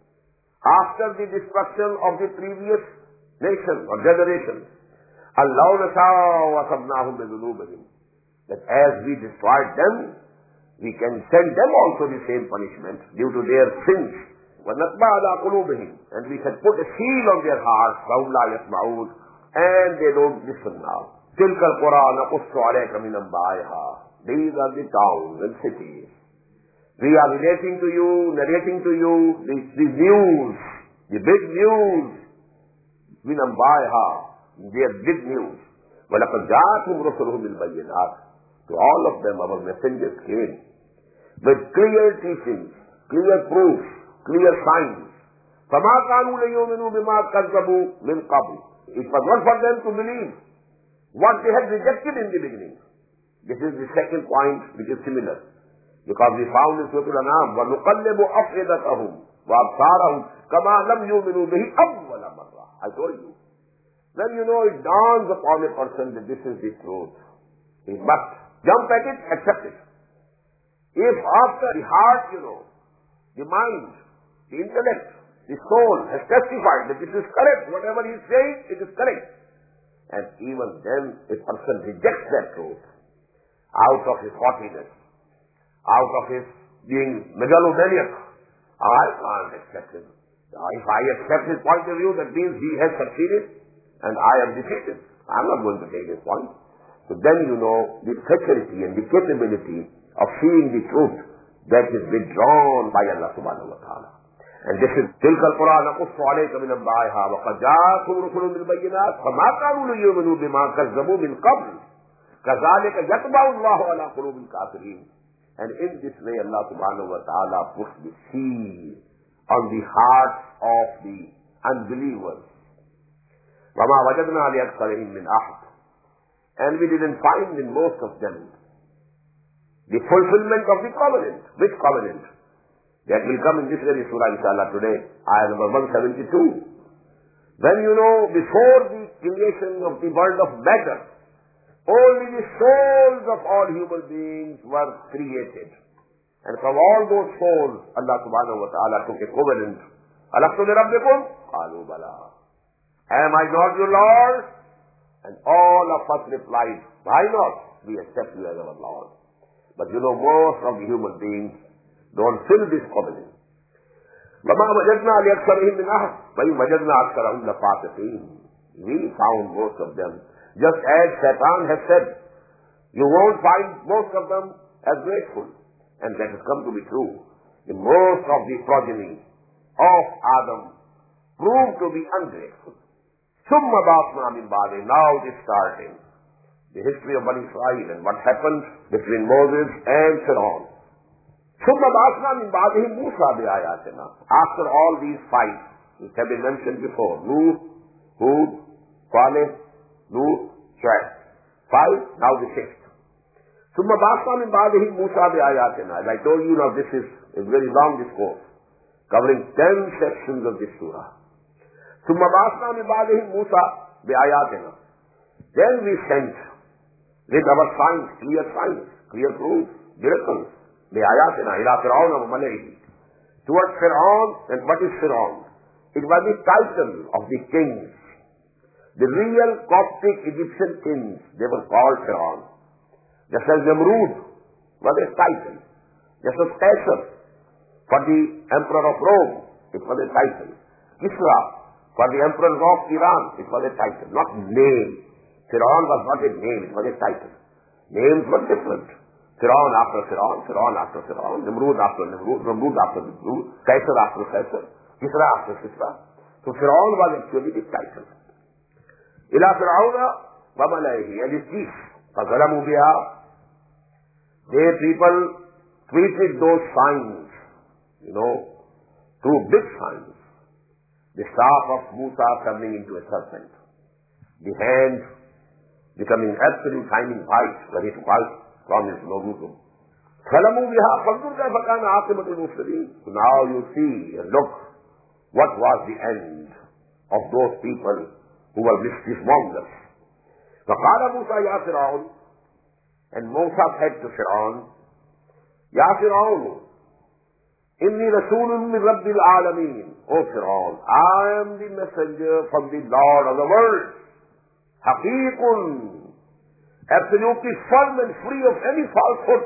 after the destruction of the previous nation or generation, اللَّهُ نَشَاءُ وَأَصَبْنَاهُمْ بِذُنُوبِهِمْ, that as we destroyed them, we can send them also the same punishment due to their sins. وَنَطْبَعَ عَلَىٰ قُلُوبِهِمْ, and we can put a seal on their hearts, فَهُمْ لَا يَسْمَعُونَ, and they don't listen now. تِلْكَ الْقُرَىٰ نَقُصُّ عَلَيْكَ مِنْ أَنْبَائِهَا. These are the towns and cities. We are relating to you, narrating to you the, the news, the big news, مِنْ أَنْبَائِهَا, their big news. وَلَقَدْ جَاءَتْهُمْ رُسُلُهُمْ بِالْبَيِّنَاتِ. To all of them our messengers came with clear teachings, clear proofs, clear signs. فَمَا كَانُوا لِيُؤْمِنُوا بِمَا كَذَّبُوا مِنْ قَبْلِ. It was not for them to believe what they had rejected in the beginning. This is the second point which is similar. Because we found in Surah Al-An'am, وَنُقَلِّبُ أَفْئِدَتَهُمْ وَأَبْصَارَهُمْ كَمَا لَمْ يُؤْمِنُوا بِهِ أَوَّلَ مَرَّةٍ. I told you. When you know it dawns upon a person that this is the truth, he must jump at it, accept it. If after the heart, you know, the mind, the intellect, the soul has testified that this is correct, whatever he is saying, it is correct. And even then a person rejects that truth out of his haughtiness, out of his being megalomaniac. I can't accept him. If I accept his point of view, that means he has succeeded and I am defeated. I'm not going to take his point. So then you know the faculty and the capability of seeing the truth that is withdrawn by Allah subhanahu wa ta'ala. And this is تِلْكَ الْقُرَىٰ نَقُصُّ عَلَيْكَ مِنْ أَنْبَائِهَا وَقَدْ جَاءَتْهُمْ رُسُلٌ بِالْبَيِّنَاتِ فَمَا كَانُوا لِيُؤْمِنُوا بِمَا كَذَّبُوا مِنْ قَبْلِ كَذَٰلِكَ يَطْبَعُ اللَّهُ عَلَىٰ قُلُوبِ الْكَافِرِينَ. And in this way Allah subhanahu wa ta'ala puts the seal on the hearts of the unbelievers. وَمَا وَجَدْنَا لِأَكْثَرِهِمْ مِنْ أَحَدٍ. And we didn't find in most of them the fulfillment of the covenant. Which covenant? That will come in this very surah inshallah today, ayah number one seventy-two. When you know, before the creation of the world of matter, only the souls of all human beings were created. And from all those souls, Allah subhanahu wa ta'ala took a covenant. Alastu li rabbikum? Qalu bala. Am I not your Lord? And all of us replied, why not? We accept you as our Lord. But you know, most of the human beings don't fill this covenant. وَمَا وَجَدْنَا لِأَكْثَرِهِمْ مِنْ أَحَدٍ وَإِنْ وَجَدْنَا أَكْثَرَهُمْ لَفَاسِقِينَ. We found most of them, just as Shaitan has said, you won't find most of them as grateful. And that has come to be true. The most of the progeny of Adam proved to be ungrateful. ثُمَّ بَعَثْنَا مِنْ بَعْدِهِ. Now it is starting the history of Bani Israel and what happened between Moses and Pharaoh. ثُمَّ بَعَثْنَا مِنْ بَعْدِهِ مُوسَى بِآيَاتِنَا. After all these five, which have been mentioned before, Nuh, Hud, Saleh, Lut, Shu'aib. Five, now the sixth. ثُمَّ بَعَثْنَا مِنْ بَعْدِهِ مُوسَى بِآيَاتِنَا. As I told you, now this is a very long discourse, covering ten sections of this surah. ثُمَّ بَعَثْنَا مِنْ بَعْدِهِ مُوسَى بِآيَاتِنَا. Then we sent with our signs, clear signs, clear proofs, miracles, بِآيَاتِنَا إِلَىٰ فِرْعَوْنَ وَمَلَئِهِ. Towards Fir'aun, and what is Fir'aun? It was the title of the kings. The real Coptic Egyptian kings, they were called Fir'aun. Just as Namrud was a title. Just as Caesar, for the emperor of Rome, it was a title. Kisra, for the emperor of Iran, it was a title, not name. Fir'aun was not a name, it was a title. Names were different. Fir'aun after Fir'aun, Fir'aun after Fir'aun, Namrud after Namrud, Namrud after Namrud, Caesar after Caesar, Kisra after Kisra. So Fir'aun was actually the title. إِلَىٰ فِرْعَوْنَ وَمَلَئِهِ, and his chiefs, فَظَلَمُوا بِهَا. They people tweeted those signs, you know, two big signs. The staff of Musa turning into a serpent. The hand becoming absolute shining white when it falls from his bosom. فَلَمُوا بِهَا فَانْظُرْ كَيْفَ كَانَ عَاقِبَةُ الْمُفْسِدِينَ. So now you see and look what was the end of those people who were mischief mongers. فَقَالَ مُوسَى يَا فِرْعَوْنَ. And Musa said to Fir'aun, Ya Fir'aun, Inni Rasulun min Rabbil Alameen. O Fir'aun, I am the messenger from the Lord of the world. Haqiqun, absolutely firm and free of any falsehood.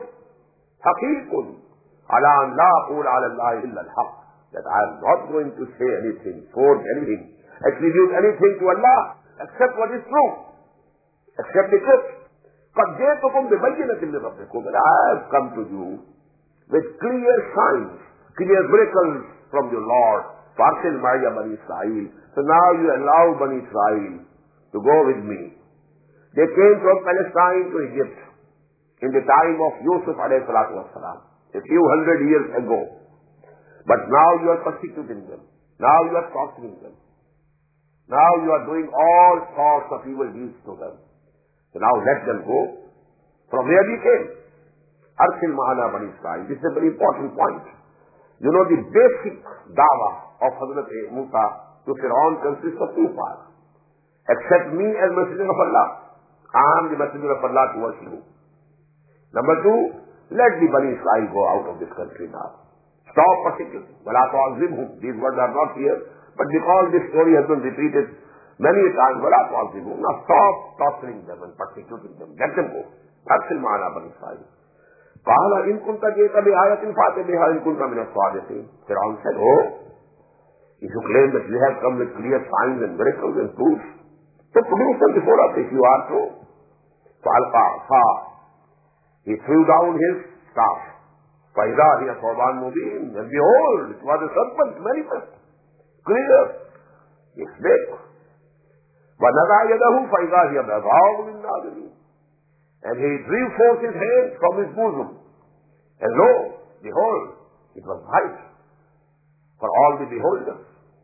Haqiqun, ala an la aqul ala Allah illa al-haq. That I am not going to say anything, forge anything, attribute anything to Allah except what is true, except the truth. قَدْ جِئْتُكُمْ بِبَيِّنَةٍ مِّن رَبِّكُمْ. And I have come to you with clear signs, clear miracles from your Lord. فَأَرْسِلْ مَعِيَ بَنِي إِسْرَائِيلَ. So now you allow Bani Israel to go with me. They came from Palestine to Egypt in the time of Yusuf alayhi salatu wasalam, a few hundred years ago. But now you are persecuting them. Now you are torturing them. Now you are doing all sorts of evil deeds to them. So now let them go from where we came. Arsil Ma'ana Bani Israel. This is a very important point. You know, the basic dawah of Hazrat Musa to Fir'aun consists of two parts. Accept me as messenger of Allah. I am the messenger of Allah towards you. Number two, let the Bani Israel go out of this country now. Stop persecuting. وَلَا تُعَذِّبْهُمْ. These words are not here, but because this story has been repeated many times, وَلَا تُعَذِّبْهُمْ. Now stop torturing them and persecuting them. Let them go. That's in Ma'ana Bani Israel. قَالَ إِن كُنْتَ جِئْتَ بِآيَةٍ فَأْتِ بِهَا إِن كُنْتَ مِنَ الصَّادِقِينَ. Fir'aun said, oh, if you claim that you have come with clear signs and miracles and proofs, so produce them before us if you are true. فَأَلْقَى عَصَاهُ. He threw down his staff. فَإِذَا هِيَ ثُعْبَانٌ مُبِينٌ. And behold, it was a serpent manifest, clear, a snake. وَنَزَعَ يَدَهُ فَإِذَا هِيَ بَيْضَاءُ لِلنَّاظِرِينَ. And he drew forth his hand from his bosom. And lo, behold, it was white for all the beholders.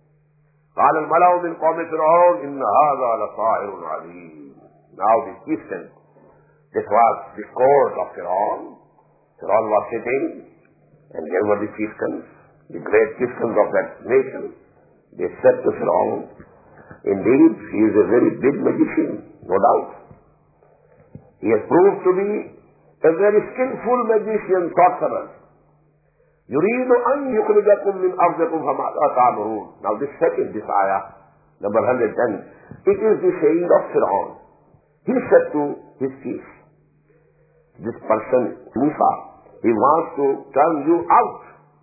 قال الملأ من قوم فرعون إن هذا لساحر عليم. Now the chieftain, this was the court of Fir'aun. Fir'aun was sitting, and there were the chieftains, the great chieftains of that nation. They said to Fir'aun, indeed, he is a very big magician, no doubt. He has proved to be a very skillful magician, sorcerer. يُرِيدُ أَنْ يُخْرِجَكُمْ مِنْ أَرْضِكُمْ فَمَاذَا تَأْمُرُونَ. Now this second, this ayah, number one hundred ten, it is the saying of Fir'aun. He said to his chief, this person, Musa, he wants to turn you out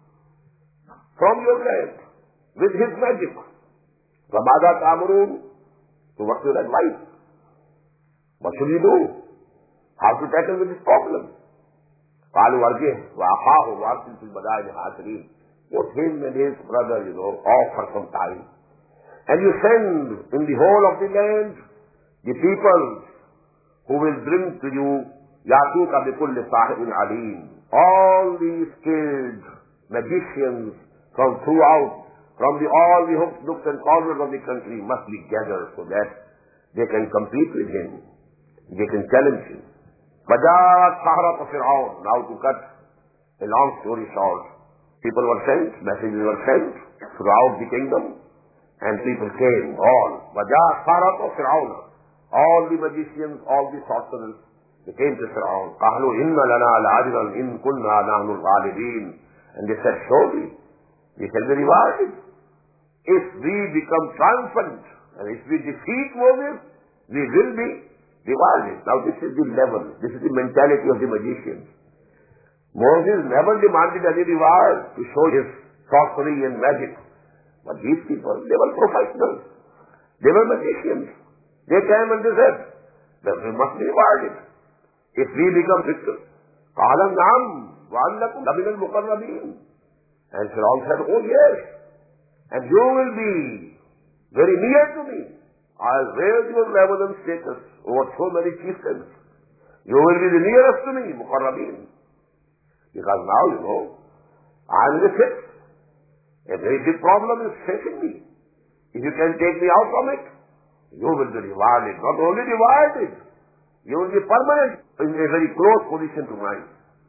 from your land with his magic. فَمَاذَا تَأْمُرُونَ? So what's your advice? What should we do? How to tackle with this problem? قَالُوا أَرْجِهْ وَأَخَاهُ وَأَرْسِلْ فِي الْمَدَائِنِ حَاشِرِينَ. Put him and his brother, you know, off for some time. And you send in the whole of the land the people who will bring to you يَأْتُوكَ بِكُلِّ سَاحِرٍ عَلِيمٍ. All these skilled magicians from throughout, from the, all the hooks, nooks and corners of the country must be gathered so that they can compete with him. They can challenge him. فَجَاءَتْ سَحَرَةُ فِرْعَوْنَ. Now to cut a long story short, people were sent, messages were sent throughout the kingdom, and people came, all. وَجَاءَتْ سَحَرَةُ فِرْعَوْنَ. All the magicians, all the sorcerers, they came to Fir'aun. قَالُوا إِنَّ لَنَا لَأَجْرًا إِن كُنَّا نَحْنُ الْغَالِبِينَ. And they said, surely, we shall be rewarded. If we become triumphant, and if we defeat Moses, we will be rewarded. Now this is the level, this is the mentality of the magicians. Moses never demanded any reward to show his sorcery and magic. But these people, they were professionals. They were magicians. They came and they said that we must be rewarded if we become victors. قَالَ نَعَمْ وَأَنَّكُمْ لَمِنَ الْمُقَرَّبِينَ. And Fir'aun said, oh yes, and you will be very near to me. I'll raise your level and status over so many chieftains. You will be the nearest to me, Muqarrabeen. Because now, you know, I'm in a fix. A very big problem is facing me. If you can take me out from it, you will be rewarded. Not only rewarded, you will be permanent in a very close position to mine.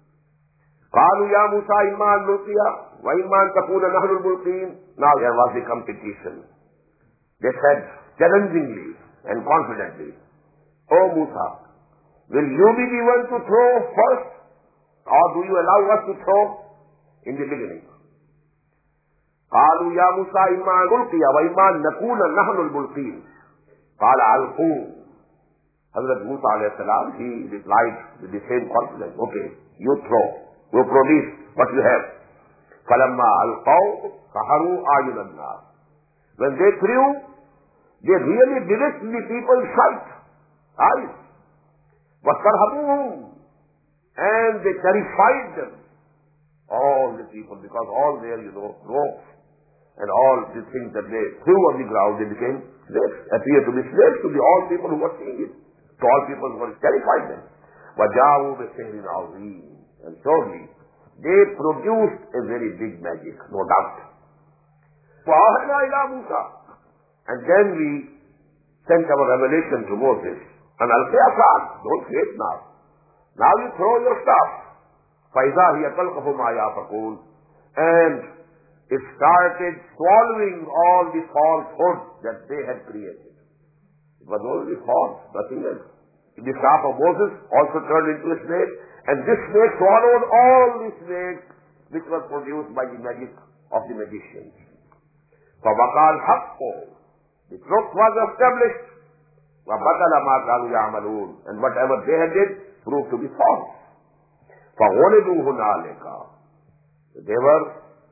قالوا يا موسى إما أن نلقي وإما أن تكون نحن الملقين. Now there was a competition. They said challengingly and confidently, O Musa, will you be the one to throw first, or do you allow us to throw in the beginning? قالوا يا موسى إما أن نلقي وإما أن نكون نحن الملقين. قال ألقوا. Hazrat Musa alayhi salam, he replied with the same confidence, okay, you throw, you produce what you have. فَلَمَّا أَلْقَوْا سَحَرُوا أَعْيُنَ النَّاسِ. When they threw, they really bewitched the people's sight, eyes. وَاسْتَرْهَبُوهُمْ. And they terrified them, all the people, because all their, you know, ropes and all the things that they threw on the ground, they became slaves, appeared to be slaves to the all people who were seeing it. To all people who were terrified them. وَجَاءُوا بِسِحْرٍ عَظِيمٍ. And surely, they produced a very big magic, no doubt. وَأَوْحَيْنَا إِلَى مُوسَى. And then we sent our revelation to Moses. And أَلْقِ عَصَاكَ. Don't say it now. Now you throw your staff. فَإِذَا هِيَ تَلْقَفُ مَا يَأْفِكُونَ. And it started swallowing all the falsehood that they had created. It was only false, nothing else. The staff of Moses also turned into a snake, and this snake swallowed all the snakes which were produced by the magic of the magicians. فَوَقَعَ الْحَقُّ. The truth was established. وَبَطَلَ مَا كَانُوا يَعْمَلُونَ. And whatever they had did proved to be false. فَغُلِبُوا هُنَالِكَ. They were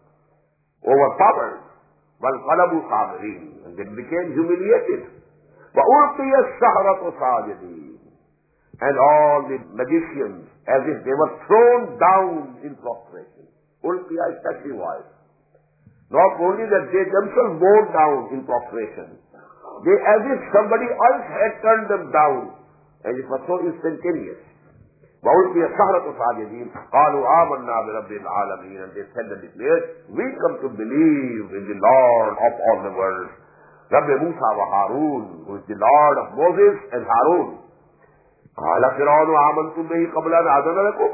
overpowered. وَانْقَلَبُوا صَاغِرِينَ. And they became humiliated. وَأُلْقِيَ السَّحَرَةُ سَاجِدِينَ. And all the magicians, as if they were thrown down in prostration. Ulqiya is passive voice. Not only that they themselves bowed down in prostration, they as if somebody else had turned them down, and it was so instantaneous. وَأُلْقِيَ السَّحَرَةُ سَاجِدِينَ قَالُوا آمَنَّا بِرَبِّ الْعَالَمِينَ. And they said and declared, we come to believe in the Lord of all the world, Rabbi Musa wa Harun, who is the Lord of Moses and Harun. قَالَ فِرْعَوْنُ آمَنْتُمْ بِهِ قَبْلَ أَنْ آذَنَ لَكُمْ.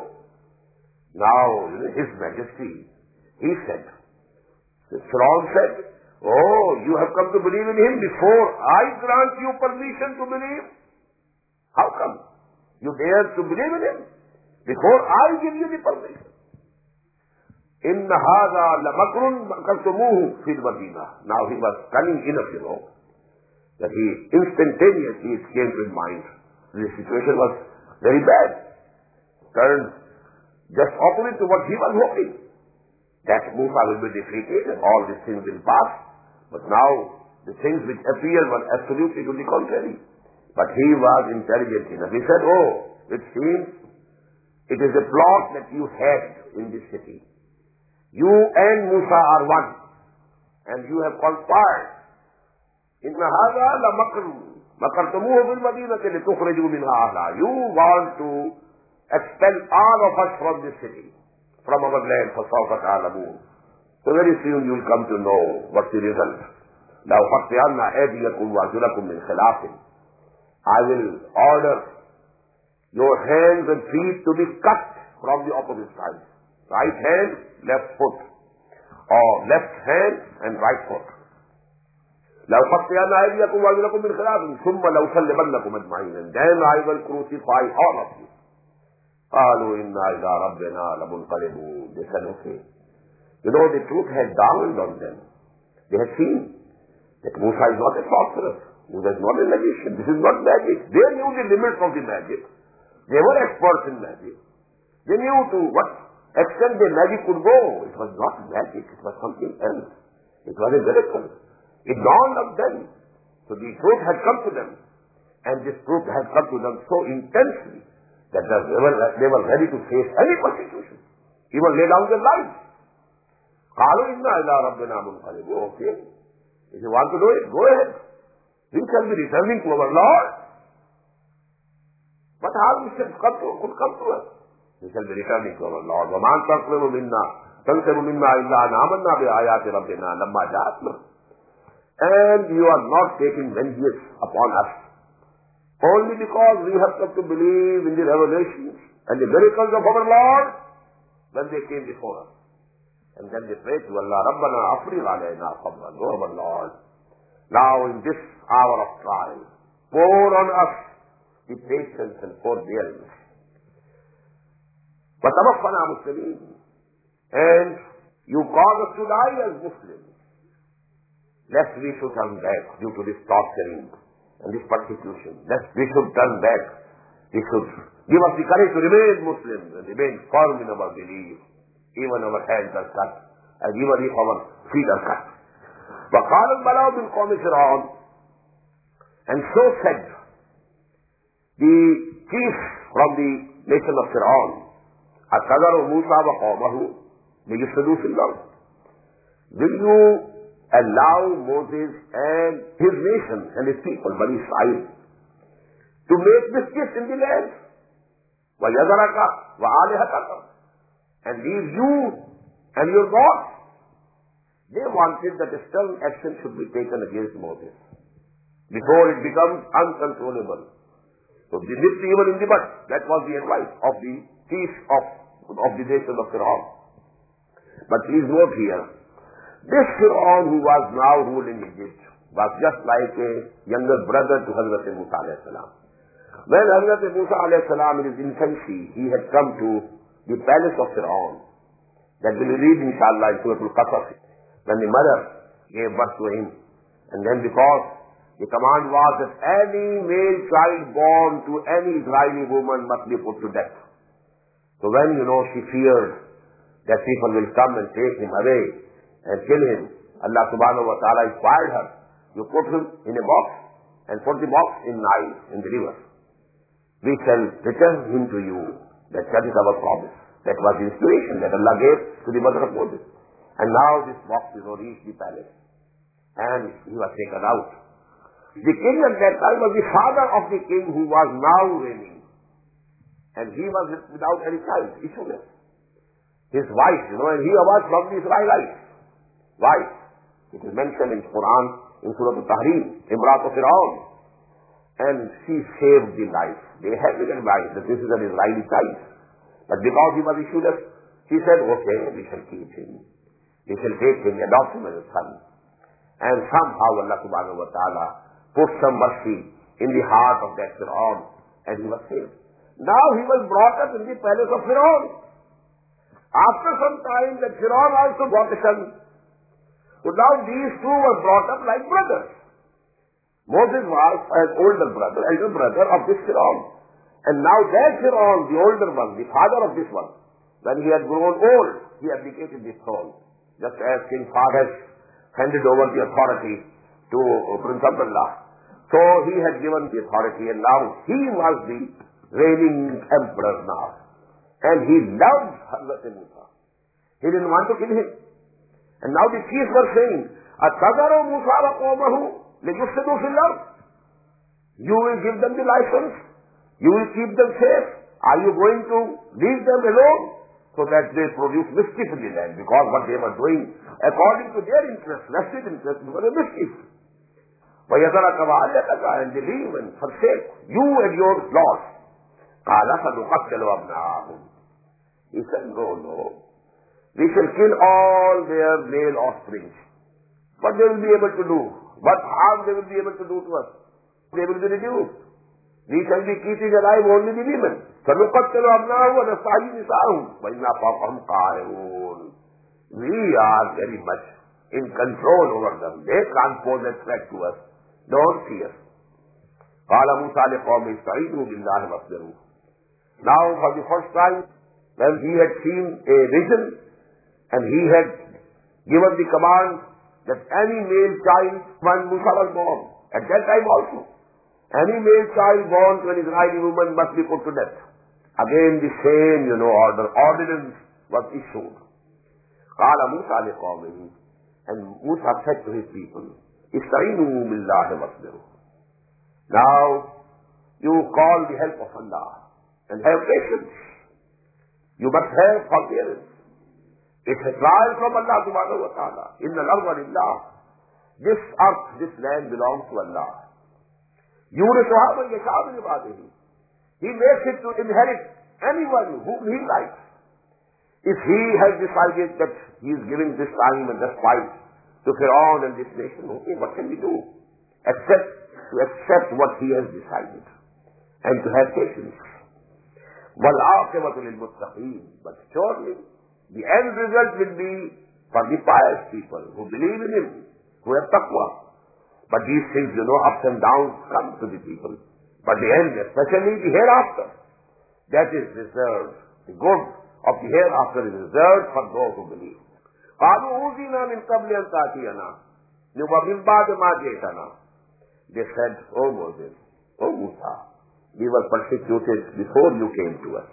Now, His Majesty, he said, Fir'aun said, oh, you have come to believe in him before I grant you permission to believe? How come? You dare to believe in him before I give you the permission? إِنَّ هَذَا لَمَكْرٌ مَكَرْتُمُوهُ فِي الْمَدِينَةِ. Now he was cunning enough, you know, that he instantaneously it came to his mind The situation was very bad. Turned just opposite to what he was hoping. That Musa will be defeated and all these things will pass. But now, the things which appeared were absolutely to the contrary. But he was intelligent enough. He said, oh, it seems it is a plot that you had in this city. You and Musa are one. And you have conspired. إِنَّ هَذَا لَمَكْرٌ مَكَرْتُمُوهُ بِالْمَدِينَةِ لِتُخْرِجُوا مِنْهَا أَهْلَهَا. You want to expel all of us from this city, from our land, فَسَوْفَ تَعْلَمُونَ. So very soon you will come to know what the result. لَأُقَطِّعَنَّ أَيْدِيَكُمْ وَأَرْجُلَكُمْ مِنْ خِلَافٍ. I will order your hands and feet to be cut from the opposite side. Right hand, left foot. Or left hand and right foot. لَأُقَطِّعَنَّ أَيْدِيَكُمْ وَأَرْجُلَكُمْ مِنْ خِلَافٍ ثُمَّ لَأُصَلِّبَنَّكُمْ أَجْمَعِينَ. And then I will crucify all of you. قَالُوا إِنَّا إِلَىٰ رَبِّنَا لَمُنْقَلِبُونَ. They said, okay. You know, the truth had dawned on them. They had seen that Musa is not a sorcerer. Musa is not a magician. This is not magic. They knew the limits of the magic. They were experts in magic. They knew to what extent the magic could go. It was not magic. It was something else. It was a miracle. It dawned on them. So the truth had come to them. And this truth had come to them so intensely that they were, they were ready to face any persecution. Even lay down their lives. قَالُوا إِنَّا إِلَىٰ رَبِّنَا مُنْقَلِبُونَ. Okay. If you want to do it, go ahead. We shall be returning to our Lord. But how we shall come to, could come to us? We shall be returning to our Lord. وَمَا تَقْلِمُ مِنَّا تَنْسَبُ مِنَّا إِلَّا أَنْ آمَنَّا بِآيَاتِ رَبِّنَا لَمَّا جَاءَتْنَا. And you are not taking vengeance upon us. Only because we have come to believe in the revelations and the miracles of our Lord when they came before us. And then they prayed to Allah, رَبَّنَا أَفْرِغْ عَلَيْنَا صَبْرًا. O our Lord, now in this hour of trial, pour on us the patience and forbearance. وَتَوَفَّنَا مُسْلِمِينَ. And you cause us to die as Muslims. Lest we should turn back due to this torturing and this persecution. Lest we should turn back. We should give us the courage to remain Muslims and remain firm in our belief. Even our hands are cut, and even if our feet are cut. وَقَالَ الْمَلَأُ مِنْ قَوْمِ فِرْعَوْنَ. And so said the chief from the nation of Fir'aun, أَتَذَرُ مُوسَى وَقَوْمَهُ لِيُفْسِدُوا فِي الْأَرْضِ. Will you allow Moses and his nation and his people, Bani Israel, to make mischief in the land? وَيَذَرَكَ وَآلِهَتَكَ. And leave you and your God. They wanted that a stern action should be taken against Moses before it becomes uncontrollable. So they nipped even in the bud. That was the advice of the chief of, of the nation of Fir'aun. But please note here, this Fir'aun who was now ruling Egypt was just like a younger brother to Hazrat Musa alayhi salam. When Hazrat Musa alayhi salam in his infancy, he had come to the palace of Fir'aun. That will read inshallah in Surah Al-Qasas. When the mother gave birth to him. And then because the command was that any male child born to any Israeli woman must be put to death. So when, you know, she feared that people will come and take him away and kill him, Allah subhanahu wa ta'ala inspired her. You put him in a box and put the box in Nile, in the river. We shall return him to you. That, that is our promise. That was the inspiration that Allah gave to the mother of Moses. And now this box is reached the palace. And he was taken out. The king at that time was the father of the king who was now reigning. And he was without any child, Ishmael. His wife, you know, and he was from the Israelites. Wife. It is mentioned in Quran, in Surah Al-Tahrim, Imrat of Fir'aun. And she saved the life. They had to advise that this is an Israeli child. But because he was issueless, she said, okay, we shall keep him. We shall take him, adopt him as a son. And somehow Allah subhanahu wa ta'ala put some mercy in the heart of that Fir'aun, and he was saved. Now he was brought up in the palace of Fir'aun. After some time, that Fir'aun also got a son. So now these two were brought up like brothers. Moses was an older brother, elder brother of this Pharaoh. And now that Pharaoh, the older one, the father of this one, when he had grown old, he abdicated the throne. Just as King Fahed handed over the authority to Prince Abdullah. So he had given the authority, and now he was the reigning emperor now. And he loved Hazrat Musa. He didn't want to kill him. And now the chiefs were saying, "Atadaru Musa wa qawmahu liyufsidu fil ard." You will give them the license. You will keep them safe. Are you going to leave them alone so that they produce mischief in the land? Because what they were doing, according to their interest, vested interest, was a mischief. وَيَذَرَكَ وَعَلَّكَ, and they leave and forsake you and your laws. قَالَ فَنُقَتِّلُ أَبْنَاءَهُمْ. He said, no, no. We shall kill all their male offspring. What they will be able to do? What harm they will be able to do to us? They will be reduced. We shall be keeping alive only the women. فَنُقَتِّلُ أَبْنَاءَهُمْ وَنَسْتَحْيِي نِسَاءَهُمْ وَإِنَّا فَوْقَهُمْ قَاهِرُونَ. We are very much in control over them. They can't pose a threat to us. Don't fear. قَالَ مُوسَى لِقَوْمِهِ اسْتَعِينُوا بِاللَّهِ وَاصْبِرُوا. Now for the first time, when he had seen a vision, and he had given the command that any male child, when Musa was born, at that time also, any male child born to an Israeli woman must be put to death. Again the same, you know, order, ordinance was issued. قَالَ مُوسَى لِقَوْمِهِ, and Musa said to his people, اسْتَعِينُوا بِاللَّهِ وَاصْبِرُوا. Now you call the help of Allah and have patience. You must have forbearance. It's a trial from Allah subhanahu wa ta'ala. Inna al-arda lillah. This earth, this land belongs to Allah. يُورِثُهَا مَن يَشَاءُ مِنْ عِبَادِهِ. He makes it to inherit anyone whom he likes. If he has decided that he is giving this time and this fight to Pharaoh and this nation, okay, what can we do? Except to accept what he has decided and to have patience. وَالْعَاقِبَةُ لِلْمُتَّقِينَ. But surely the end result will be for the pious people who believe in him, who have taqwa. But these things, you know, ups and downs come to the people. But the end, especially the hereafter, that is reserved. The good of the hereafter is reserved for those who believe. قَالُوا أُوذِينَا مِنْ قَبْلِ أَنْ تَأْتِيَنَا وَمِنْ بَعْدِ مَا جِئْتَنَا. They said, "O Moses, O Musa, we were persecuted before you came to us.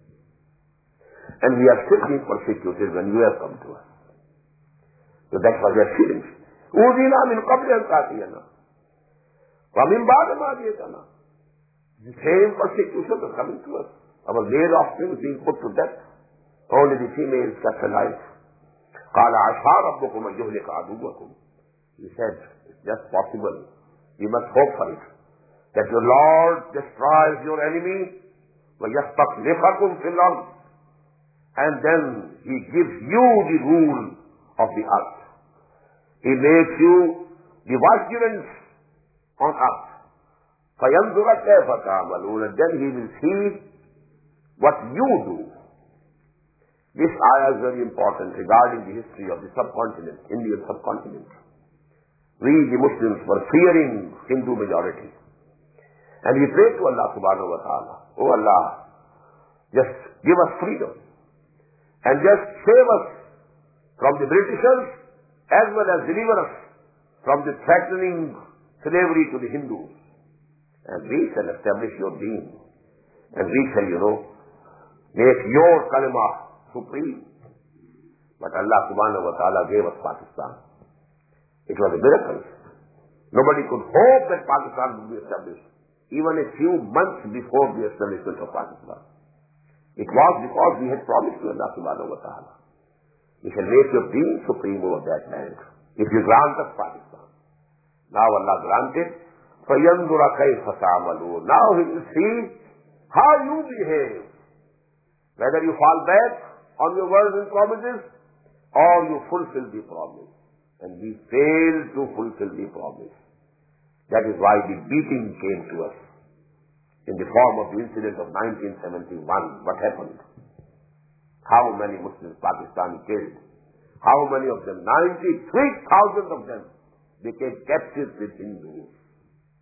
And we are still being persecuted when you have come to us." So that's what their feelings. أُوذِينَا مِنْ قَبْلِ أَنْ تَأْتِيَنَا وَمِنْ بَعْدِ مَا جِئْتَنَا. The same persecution was coming to us. Our male offspring being put to death. Only the females kept alive. قَالَ عَسَىٰ رَبُّكُمْ أَن يُهْلِكَ عَدُوَّكُمْ. He said, it's just possible. You must hope for it. That your Lord destroys your enemy, وَيَسْتَخْلِفَكُمْ فِي الْأَرْضِ. And then he gives you the rule of the earth. He makes you the vicegerents on earth. فَيَنْظُرَ كَيْفَ تَعْمَلُونَ. And then he will see what you do. This ayah is very important regarding the history of the subcontinent, Indian subcontinent. We, the Muslims, were fearing Hindu majority. And we prayed to Allah subhanahu wa ta'ala, "Oh Allah, just give us freedom. And just save us from the Britishers as well as deliver us from the threatening slavery to the Hindus. And we shall establish your deen. And we shall, you know, make your kalima supreme." But Allah subhanahu wa ta'ala gave us Pakistan. It was a miracle. Nobody could hope that Pakistan would be established, even a few months before the establishment of Pakistan. It was because we had promised to Allah subhanahu wa ta'ala, "We shall make your deen supreme over that land, if you grant us Pakistan." Now Allah granted, فَيَنْظُرَ كَيْفَ تَعْمَلُونَ. Now He will see how you behave, whether you fall back on your words and promises, or you fulfill the promise. And we failed to fulfill the promise. That is why the beating came to us in the form of the incident of nineteen seventy-one. What happened? How many Muslims Pakistani killed? How many of them? ninety-three thousand of them became captives with Hindus.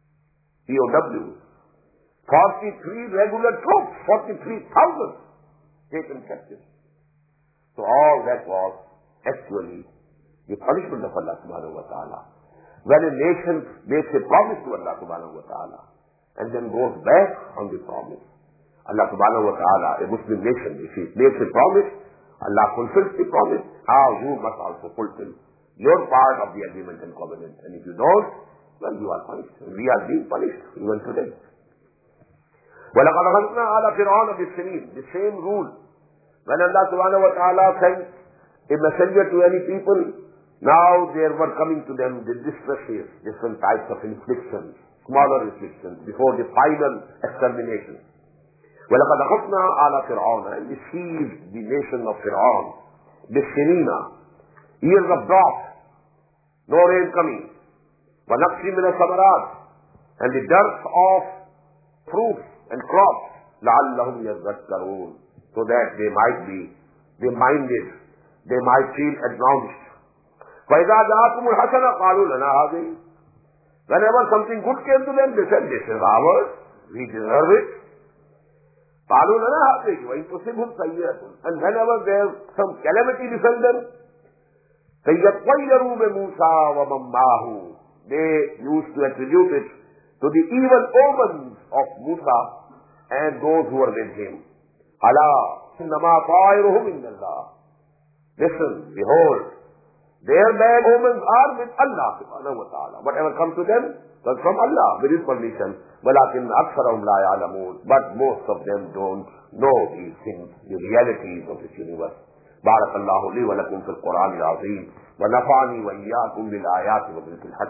P O Ws. forty-three regular troops, forty-three thousand taken captive. So all that was actually the punishment of Allah subhanahu wa ta'ala. When a nation makes a promise to Allah subhanahu wa ta'ala and then goes back on the promise, Allah subhanahu wa ta'ala, a Muslim nation, if it makes a promise, Allah fulfills the promise. Now you must also fulfill your part of the agreement and covenant. And if you don't, well, you are punished. We are being punished even today. وَلَقَدْ أَخَذْنَا عَلَى فِرْعَوْنَ بِالسِّنِينَ. The same rule. When Allah subhanahu wa ta'ala sent a messenger to any people, now there were coming to them the distresses, different types of inflictions, smaller inflictions, before the final extermination. وَلَقَدْ أَخَذْنَا عَلَى فِرْعَوْنَ. And we seized the nation of Fir'aun, بِالسِّنِينَ, years of drought, no rain coming, وَنَقْصٍ مِنَ الثَّمَرَاتِ, and the dearth of fruits and crops, لَعَلَّهُمْ يَذَّكَّرُونَ, so that they might be, they minded, they might feel admonished. فَإِذَا جَاءَتْهُمُ الْحَسَنَةُ قَالُوا لَنَا هَٰذِهِ. Whenever something good came to them, they said, this is ours, we deserve it. قَالُوا لَنَا هَٰذِهِ وَإِن تُصِبْهُمْ سَيِّئَةٌ. And whenever there some calamity befell them, فَيَطَّيَّرُوا بِمُوسَىٰ وَمَن مَّعَهُ. They used to attribute it to the evil omens of Musa and those who were with him. أَلَا إِنَّمَا طَائِرُهُمْ عِندَ اللَّهِ. Listen, behold, their bad omens are with Allah subhanahu wa ta'ala. Whatever comes to them comes from Allah with His permission. وَلَكِنْ أَكْثَرَهُمْ لَا يَعْلَمُونَ. But most of them don't know these things, the realities of this universe. بارك الله لي ولكم في القرآن العظيم ونفعني وإياكم بالآيات وبالحكيم.